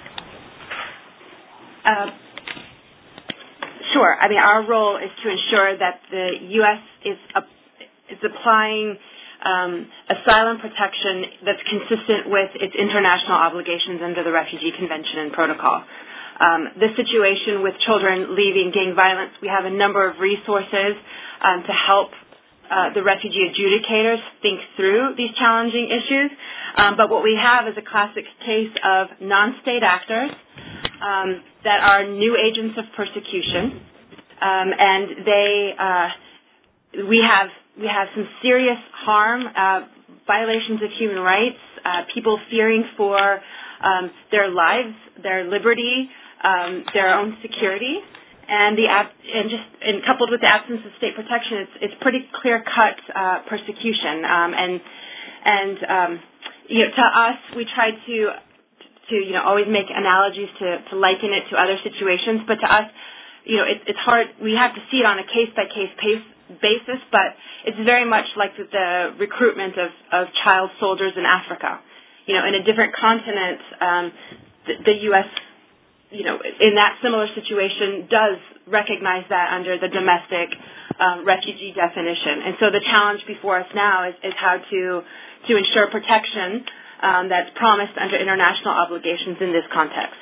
Uh, sure. I mean, our role is to ensure that the U S is uh, is applying um, asylum protection that's consistent with its international obligations under the Refugee Convention and Protocol. Um, this situation with children leaving gang violence, we have a number of resources um, to help uh, the refugee adjudicators think through these challenging issues. Um, but what we have is a classic case of non-state actors um, that are new agents of persecution, um, and they uh, we have we have some serious harm, uh, violations of human rights, uh, people fearing for um, their lives, their liberty, um, their own security. And the and just and coupled with the absence of state protection, it's it's pretty clear-cut uh, persecution. Um, and and um, you know, to us, we try to to you know always make analogies to, to liken it to other situations. But to us, you know, it, it's hard. We have to see it on a case-by-case basis. But it's very much like the, the recruitment of, of child soldiers in Africa. You know, in a different continent, um, the, the U S you know, in that similar situation, does recognize that under the domestic um, refugee definition. And so the challenge before us now is, is how to to ensure protection um, that's promised under international obligations in this context.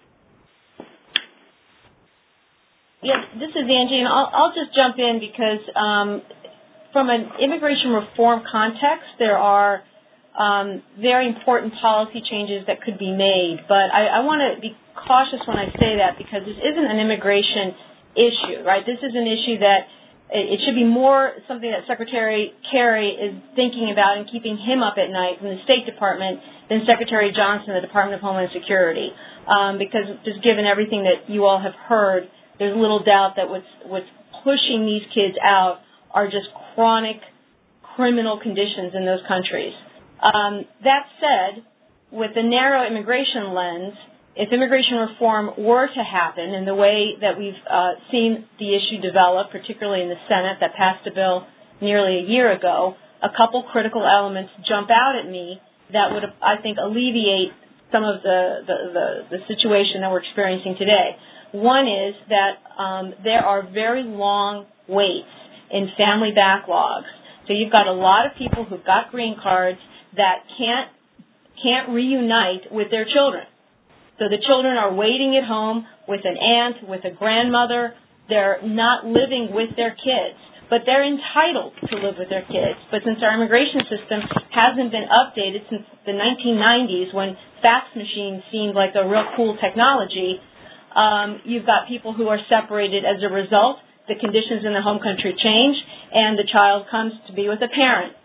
Yes, this is Angie, and I'll, I'll just jump in because um, from an immigration reform context, there are um, very important policy changes that could be made. But I, I want to be cautious when I say that because this isn't an immigration issue, right? This is an issue that it should be more something that Secretary Kerry is thinking about and keeping him up at night from the State Department than Secretary Johnson, the Department of Homeland Security. Um, because just given everything that you all have heard, there's little doubt that what's, what's pushing these kids out are just chronic criminal conditions in those countries. Um, that said, with the narrow immigration lens, if immigration reform were to happen in the way that we've uh, seen the issue develop, particularly in the Senate that passed a bill nearly a year ago, a couple critical elements jump out at me that would, I think, alleviate some of the, the, the, the situation that we're experiencing today. One is that um, there are very long waits in family backlogs. So you've got a lot of people who've got green cards that can't can't reunite with their children. So the children are waiting at home with an aunt, with a grandmother. They're not living with their kids, but they're entitled to live with their kids. But since our immigration system hasn't been updated since the nineteen nineties when fax machines seemed like a real cool technology, um, you've got people who are separated as a result. The conditions in the home country change, and the child comes to be with a parent.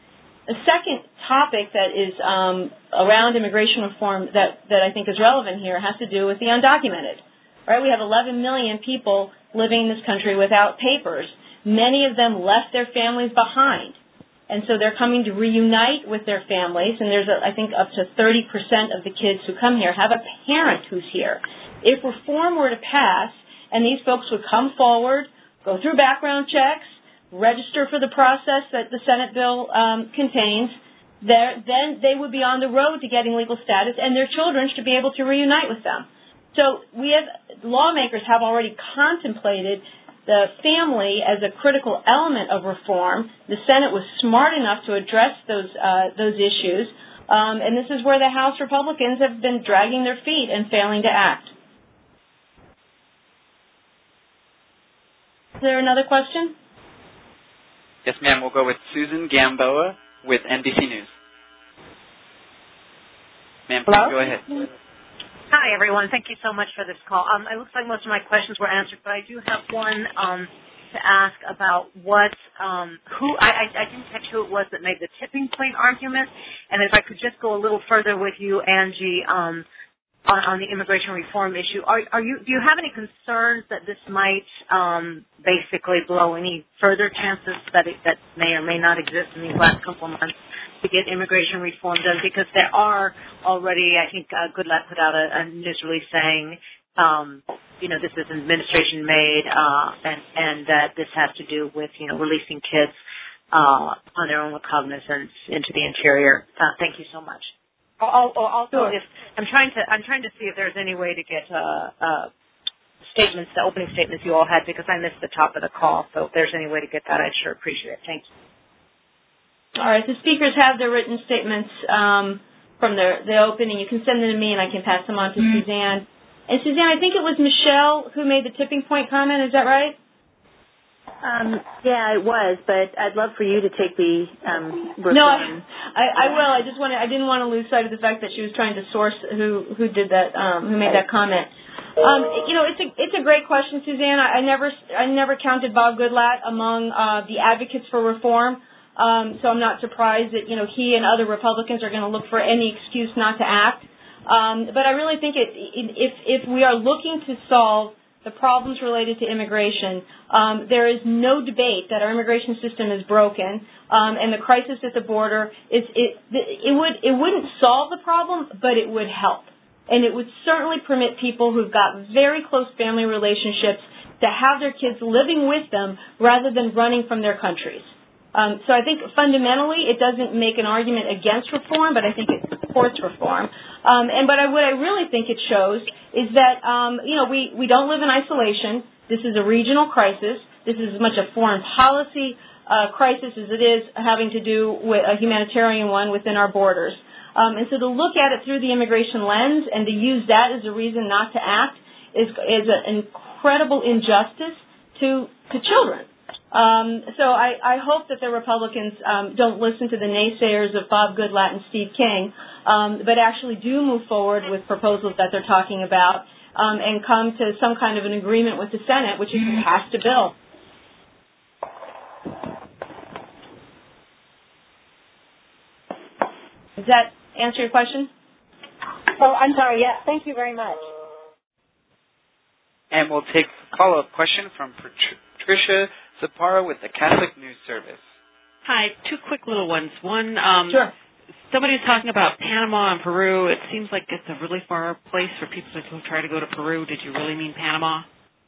a second topic that is um, around immigration reform that, that I think is relevant here has to do with the undocumented. Right? We have eleven million people living in this country without papers. Many of them left their families behind. And so they're coming to reunite with their families, and there's, a, I think, up to thirty percent of the kids who come here have a parent who's here. If reform were to pass, and these folks would come forward, go through background checks, register for the process that the Senate bill um, contains, then they would be on the road to getting legal status, and their children should be able to reunite with them. So we have, lawmakers have already contemplated the family as a critical element of reform. The Senate was smart enough to address those uh, those issues, um, and this is where the House Republicans have been dragging their feet and failing to act. Is there another question? Yes, ma'am. We'll go with Susan Gamboa with N B C News. Ma'am, please Hello? go ahead. Hi, everyone. Thank you so much for this call. Um, it looks like most of my questions were answered, but I do have one um, to ask about what, um, who, I, I, I didn't catch who it was that made the tipping point argument, and if I could just go a little further with you, Angie, um, on, on the immigration reform issue. Are, are you, do you have any concerns that this might um, basically blow any further chances that it, that may or may not exist in these last couple of months to get immigration reform done? Because there are already, I think uh, Goodlatte put out a, a news release saying, um, you know, this is an administration made, uh, and, and that this has to do with, you know, releasing kids uh, on their own recognizance into the interior. Uh, thank you so much. Also, Sure. if I'm trying to, I'm trying to see if there's any way to get uh, uh, statements, the opening statements you all had, because I missed the top of the call. So if there's any way to get that, I'd sure appreciate it. Thank you. All right. The speakers have their written statements um, from their the opening. You can send them to me, and I can pass them on to mm-hmm. Suzanne. And Suzanne, I think it was Michelle who made the tipping point comment. Is that right? Um, yeah, it was, but I'd love for you to take the um, No, I, I, I will. I just wanted, I didn't want to lose sight of the fact that she was trying to source who who did that, um, who made that comment. Um, you know, it's a it's a great question, Suzanne. I, I never I never counted Bob Goodlatte among uh, the advocates for reform, um, so I'm not surprised that you know he and other Republicans are going to look for any excuse not to act. Um, but I really think it, it, if if we are looking to solve the problems related to immigration, um, there is no debate that our immigration system is broken, um, and the crisis at the border is it it would it wouldn't solve the problem, but it would help, and it would certainly permit people who've got very close family relationships to have their kids living with them rather than running from their countries. Um, so I think fundamentally it doesn't make an argument against reform, but I think it supports reform. Um, and but I, what I really think it shows is that um, you know we, we don't live in isolation. This is a regional crisis. This is as much a foreign policy uh, crisis as it is having to do with a humanitarian one within our borders. Um, and so to look at it through the immigration lens and to use that as a reason not to act is is an incredible injustice to to children. Um, so I, I hope that the Republicans um, don't listen to the naysayers of Bob Goodlatte and Steve King, um, but actually do move forward with proposals that they're talking about um, and come to some kind of an agreement with the Senate, which is passed a bill. Does that answer your question? Oh, I'm sorry. Yeah, thank you very much. And we'll take a follow-up question from Patricia Zapara with the Catholic News Service. Hi, two quick little ones. One, um, sure. Somebody was talking about Panama and Peru. It seems like it's a really far place for people to try to go to Peru. Did you really mean Panama?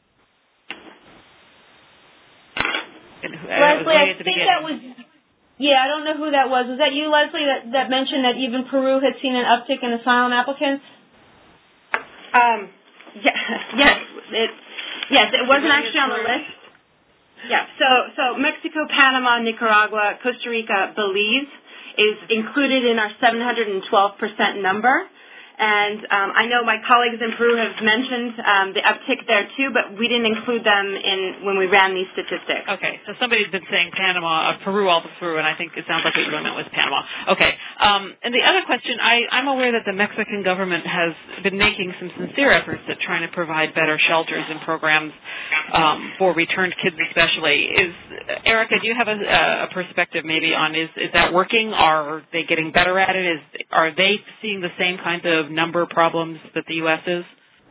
And, uh, Leslie, I think that was, yeah, I don't know who that was. Was that you, Leslie, that, that mentioned that even Peru had seen an uptick in asylum applicants? Um, yeah, yes, it, yes, it wasn't actually on the list. Yeah, so so Mexico, Panama, Nicaragua, Costa Rica, Belize is included in our seven hundred twelve percent number, And um, I know my colleagues in Peru have mentioned um, the uptick there too, but we didn't include them in when we ran these statistics. Okay, so somebody's been saying Panama, uh, Peru all through, and I think it sounds like what you meant was Panama. Okay, um, and the other question, I, I'm aware that the Mexican government has been making some sincere efforts at trying to provide better shelters and programs um, for returned kids especially. Is Erica, do you have a, a perspective maybe on is, is that working? Are they getting better at it? Is Are they seeing the same kind of number problems that the U S is?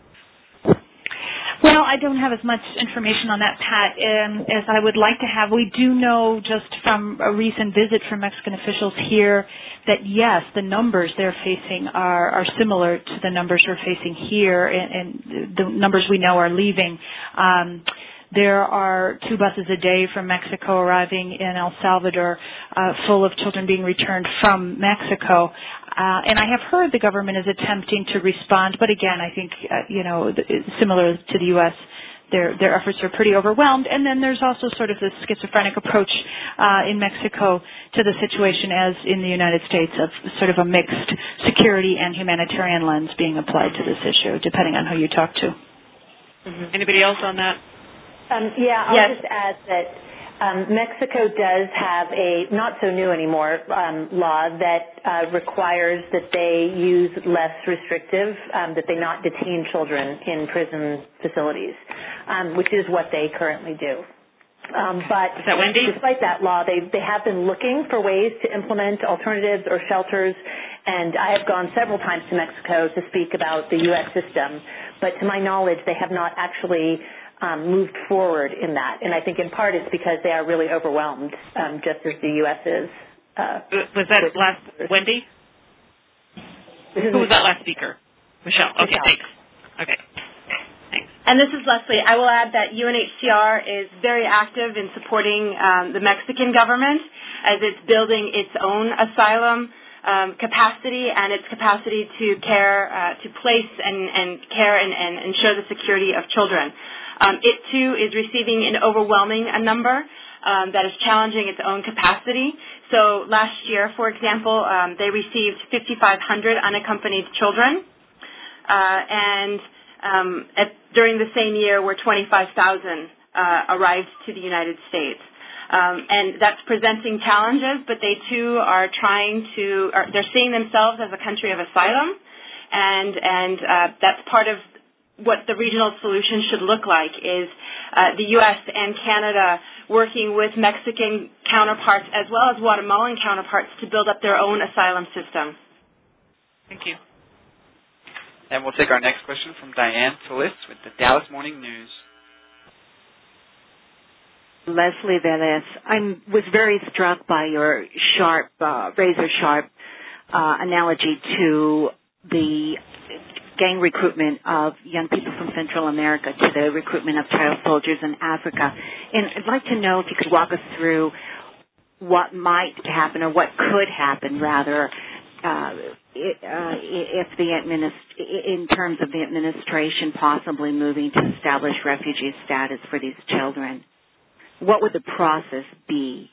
Well, I don't have as much information on that, Pat, um, as I would like to have. We do know just from a recent visit from Mexican officials here that, yes, the numbers they're facing are, are similar to the numbers we're facing here, and, and the numbers we know are leaving. Um, There are two buses a day from Mexico arriving in El Salvador uh, full of children being returned from Mexico. Uh, and I have heard the government is attempting to respond, but again, I think, uh, you know, similar to the U S, their, their efforts are pretty overwhelmed. And then there's also sort of this schizophrenic approach uh, in Mexico to the situation as in the United States of sort of a mixed security and humanitarian lens being applied to this issue, depending on who you talk to. Mm-hmm. Anybody else on that? Um, yeah, I'll yes. just add that um, Mexico does have a, not so new anymore, um, law that uh, requires that they use less restrictive, um, that they not detain children in prison facilities, um, which is what they currently do. Um, but is that Wendy? Despite that law, they, they have been looking for ways to implement alternatives or shelters, and I have gone several times to Mexico to speak about the U S system, but to my knowledge, they have not actually Um, moved forward in that. And I think in part it's because they are really overwhelmed, um, just as the U S is. Uh, was that last Wendy? Who was that last speaker? Michelle. Okay, Michelle. thanks. Okay. Thanks. And this is Leslie. I will add that U N H C R is very active in supporting um, the Mexican government as it's building its own asylum um, capacity and its capacity to care, uh, to place and, and care and, and ensure the security of children. Um, it, too, is receiving an overwhelming a number um, that is challenging its own capacity. So last year, for example, um, they received fifty-five hundred unaccompanied children, uh, and um, at, during the same year, where twenty-five thousand uh, arrived to the United States. Um, and that's presenting challenges, but they, too, are trying to, are, they're seeing themselves as a country of asylum, and, and uh, that's part of what the regional solution should look like is uh, the U S and Canada working with Mexican counterparts as well as Guatemalan counterparts to build up their own asylum system. Thank you. And we'll take our next question from Diane Tillis with the Dallas Morning News. Leslie Velez, I was very struck by your sharp, uh, razor-sharp uh, analogy to the gang recruitment of young people from Central America to the recruitment of child soldiers in Africa. And I'd like to know if you could walk us through what might happen or what could happen, rather, uh, if the administ- in terms of the administration possibly moving to establish refugee status for these children. What would the process be?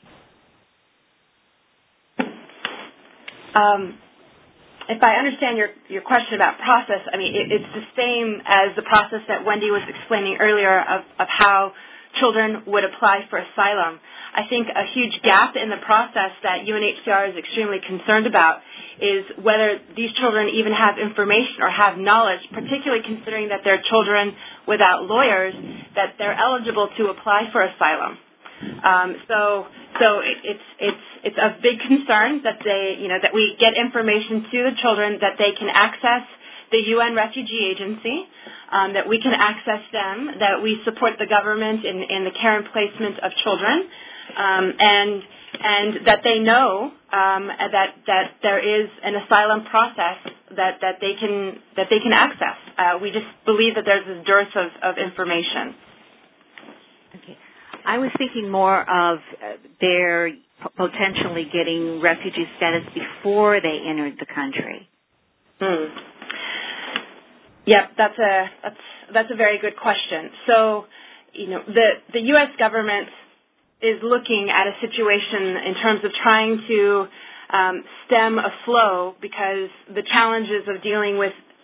Um, If I understand your, your question about process, I mean, it, it's the same as the process that Wendy was explaining earlier of, of how children would apply for asylum. I think a huge gap in the process that U N H C R is extremely concerned about is whether these children even have information or have knowledge, particularly considering that they're children without lawyers, that they're eligible to apply for asylum. Um, so, so it, it's it's it's a big concern that they, you know, that we get information to the children, that they can access the U N Refugee Agency, um, that we can access them, that we support the government in, in the care and placement of children, um, and and that they know um, that that there is an asylum process that, that they can that they can access. Uh, we just believe that there's a dearth of, of information. Okay. I was thinking more of uh, their p- potentially getting refugee status before they entered the country. Hmm. Yep, that's a that's that's a very good question. So, you know, the the U S government is looking at a situation in terms of trying to um, stem a flow, because the challenges of dealing with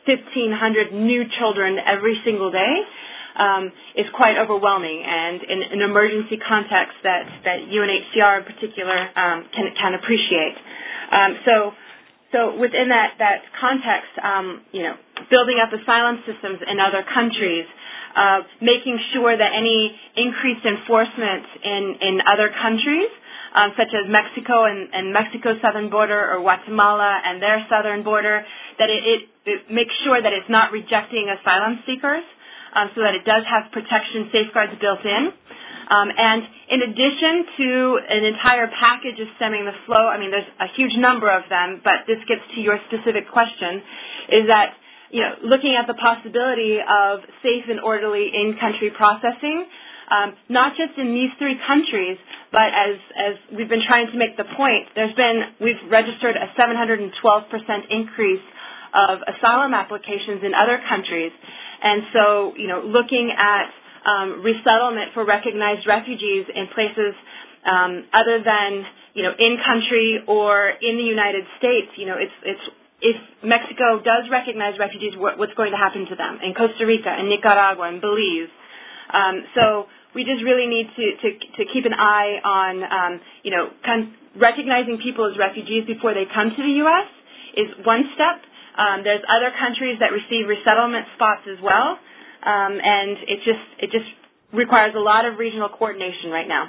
fifteen hundred new children every single day um, is quite overwhelming, and in an emergency context that, that U N H C R in particular um, can, can appreciate. Um, so, so within that, that context, um, you know, building up asylum systems in other countries, uh, making sure that any increased enforcement in, in other countries, um, such as Mexico and, and Mexico's southern border, or Guatemala and their southern border, that it, it, it makes sure that it's not rejecting asylum seekers, um, so that it does have protection safeguards built in. Um, and in addition to an entire package of stemming the flow, I mean, there's a huge number of them, but this gets to your specific question, is that, you know, looking at the possibility of safe and orderly in-country processing, um, not just in these three countries, but as, as we've been trying to make the point, there's been, we've registered a seven hundred twelve percent increase of asylum applications in other countries. And so, you know, looking at Um, resettlement for recognized refugees in places um, other than, you know, in country or in the United States. You know, it's it's if Mexico does recognize refugees, what, what's going to happen to them in Costa Rica and Nicaragua and Belize. Um, so we just really need to to, to keep an eye on, um, you know, con- recognizing people as refugees before they come to the U S is one step. Um, there's other countries that receive resettlement spots as well. Um, and it just it just requires a lot of regional coordination right now.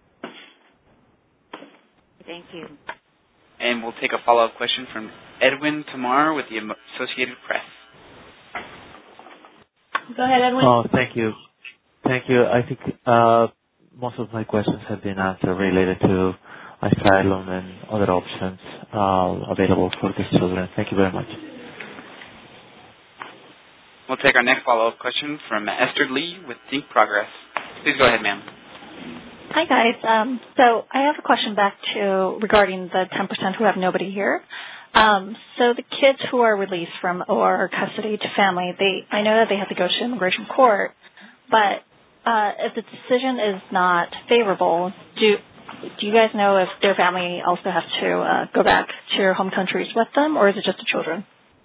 Thank you. And we'll take a follow-up question from Edwin Tamar with the Associated Press. Go ahead, Edwin. Oh, thank you. Thank you. I think uh, most of my questions have been answered related to asylum and other options uh, available for these children. Thank you very much. We'll take our next follow-up question from Esther Lee with Think Progress. Please go ahead, ma'am. Hi, guys. Um, so I have a question back to regarding the ten percent who have nobody here. Um, so the kids who are released from O R custody to family, they I know that they have to go to immigration court, but uh, if the decision is not favorable, do do you guys know if their family also has to uh, go back to your home countries with them, or is it just the children?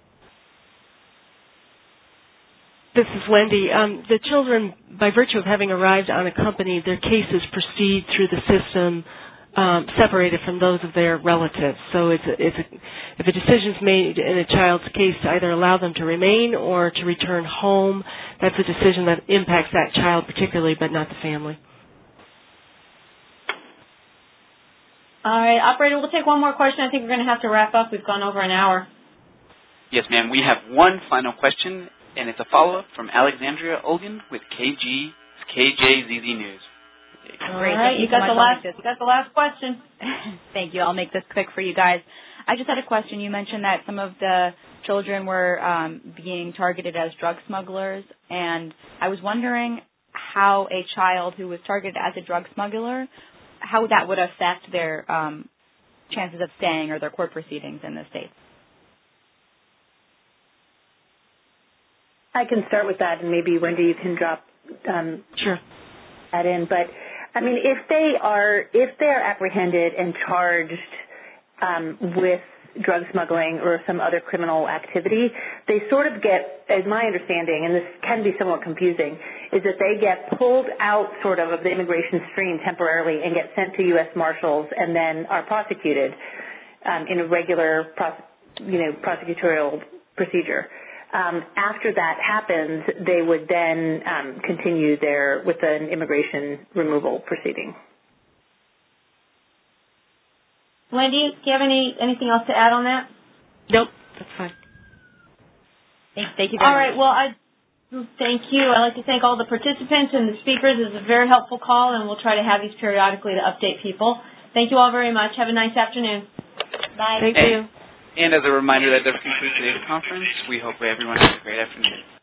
This is Wendy. Um, the children, by virtue of having arrived unaccompanied, their cases proceed through the system um, separated from those of their relatives. So it's a, it's a, if a decision is made in a child's case to either allow them to remain or to return home, that's a decision that impacts that child particularly, but not the family. All right, operator, we'll take one more question. I think we're going to have to wrap up. We've gone over an hour. Yes, ma'am. We have one final question, and it's a follow-up from Alexandria Olgan with K G K J Z Z News. All right, you got the last you got the last question. Thank you. I'll make this quick for you guys. I just had a question. You mentioned that some of the children were um, being targeted as drug smugglers, and I was wondering how a child who was targeted as a drug smuggler, how that would affect their um, chances of staying or their court proceedings in the States. I can start with that, and maybe, Wendy, you can drop um, sure. that in. But, I mean, if they are if they are apprehended and charged um, with drug smuggling or some other criminal activity, they sort of get, as my understanding, and this can be somewhat confusing, is that they get pulled out sort of of the immigration stream temporarily and get sent to U S Marshals and then are prosecuted um, in a regular, pros- you know, prosecutorial procedure. Um, after that happens, they would then um, continue their with an immigration removal proceeding. Wendy, do you have any anything else to add on that? Nope, that's fine. Thank, thank you very all right, much. well, I thank you. I'd like to thank all the participants and the speakers. This is a very helpful call, and we'll try to have these periodically to update people. Thank you all very much. Have a nice afternoon. Bye. Thank you. And as a reminder, that does conclude today's conference. We hope everyone has a great afternoon.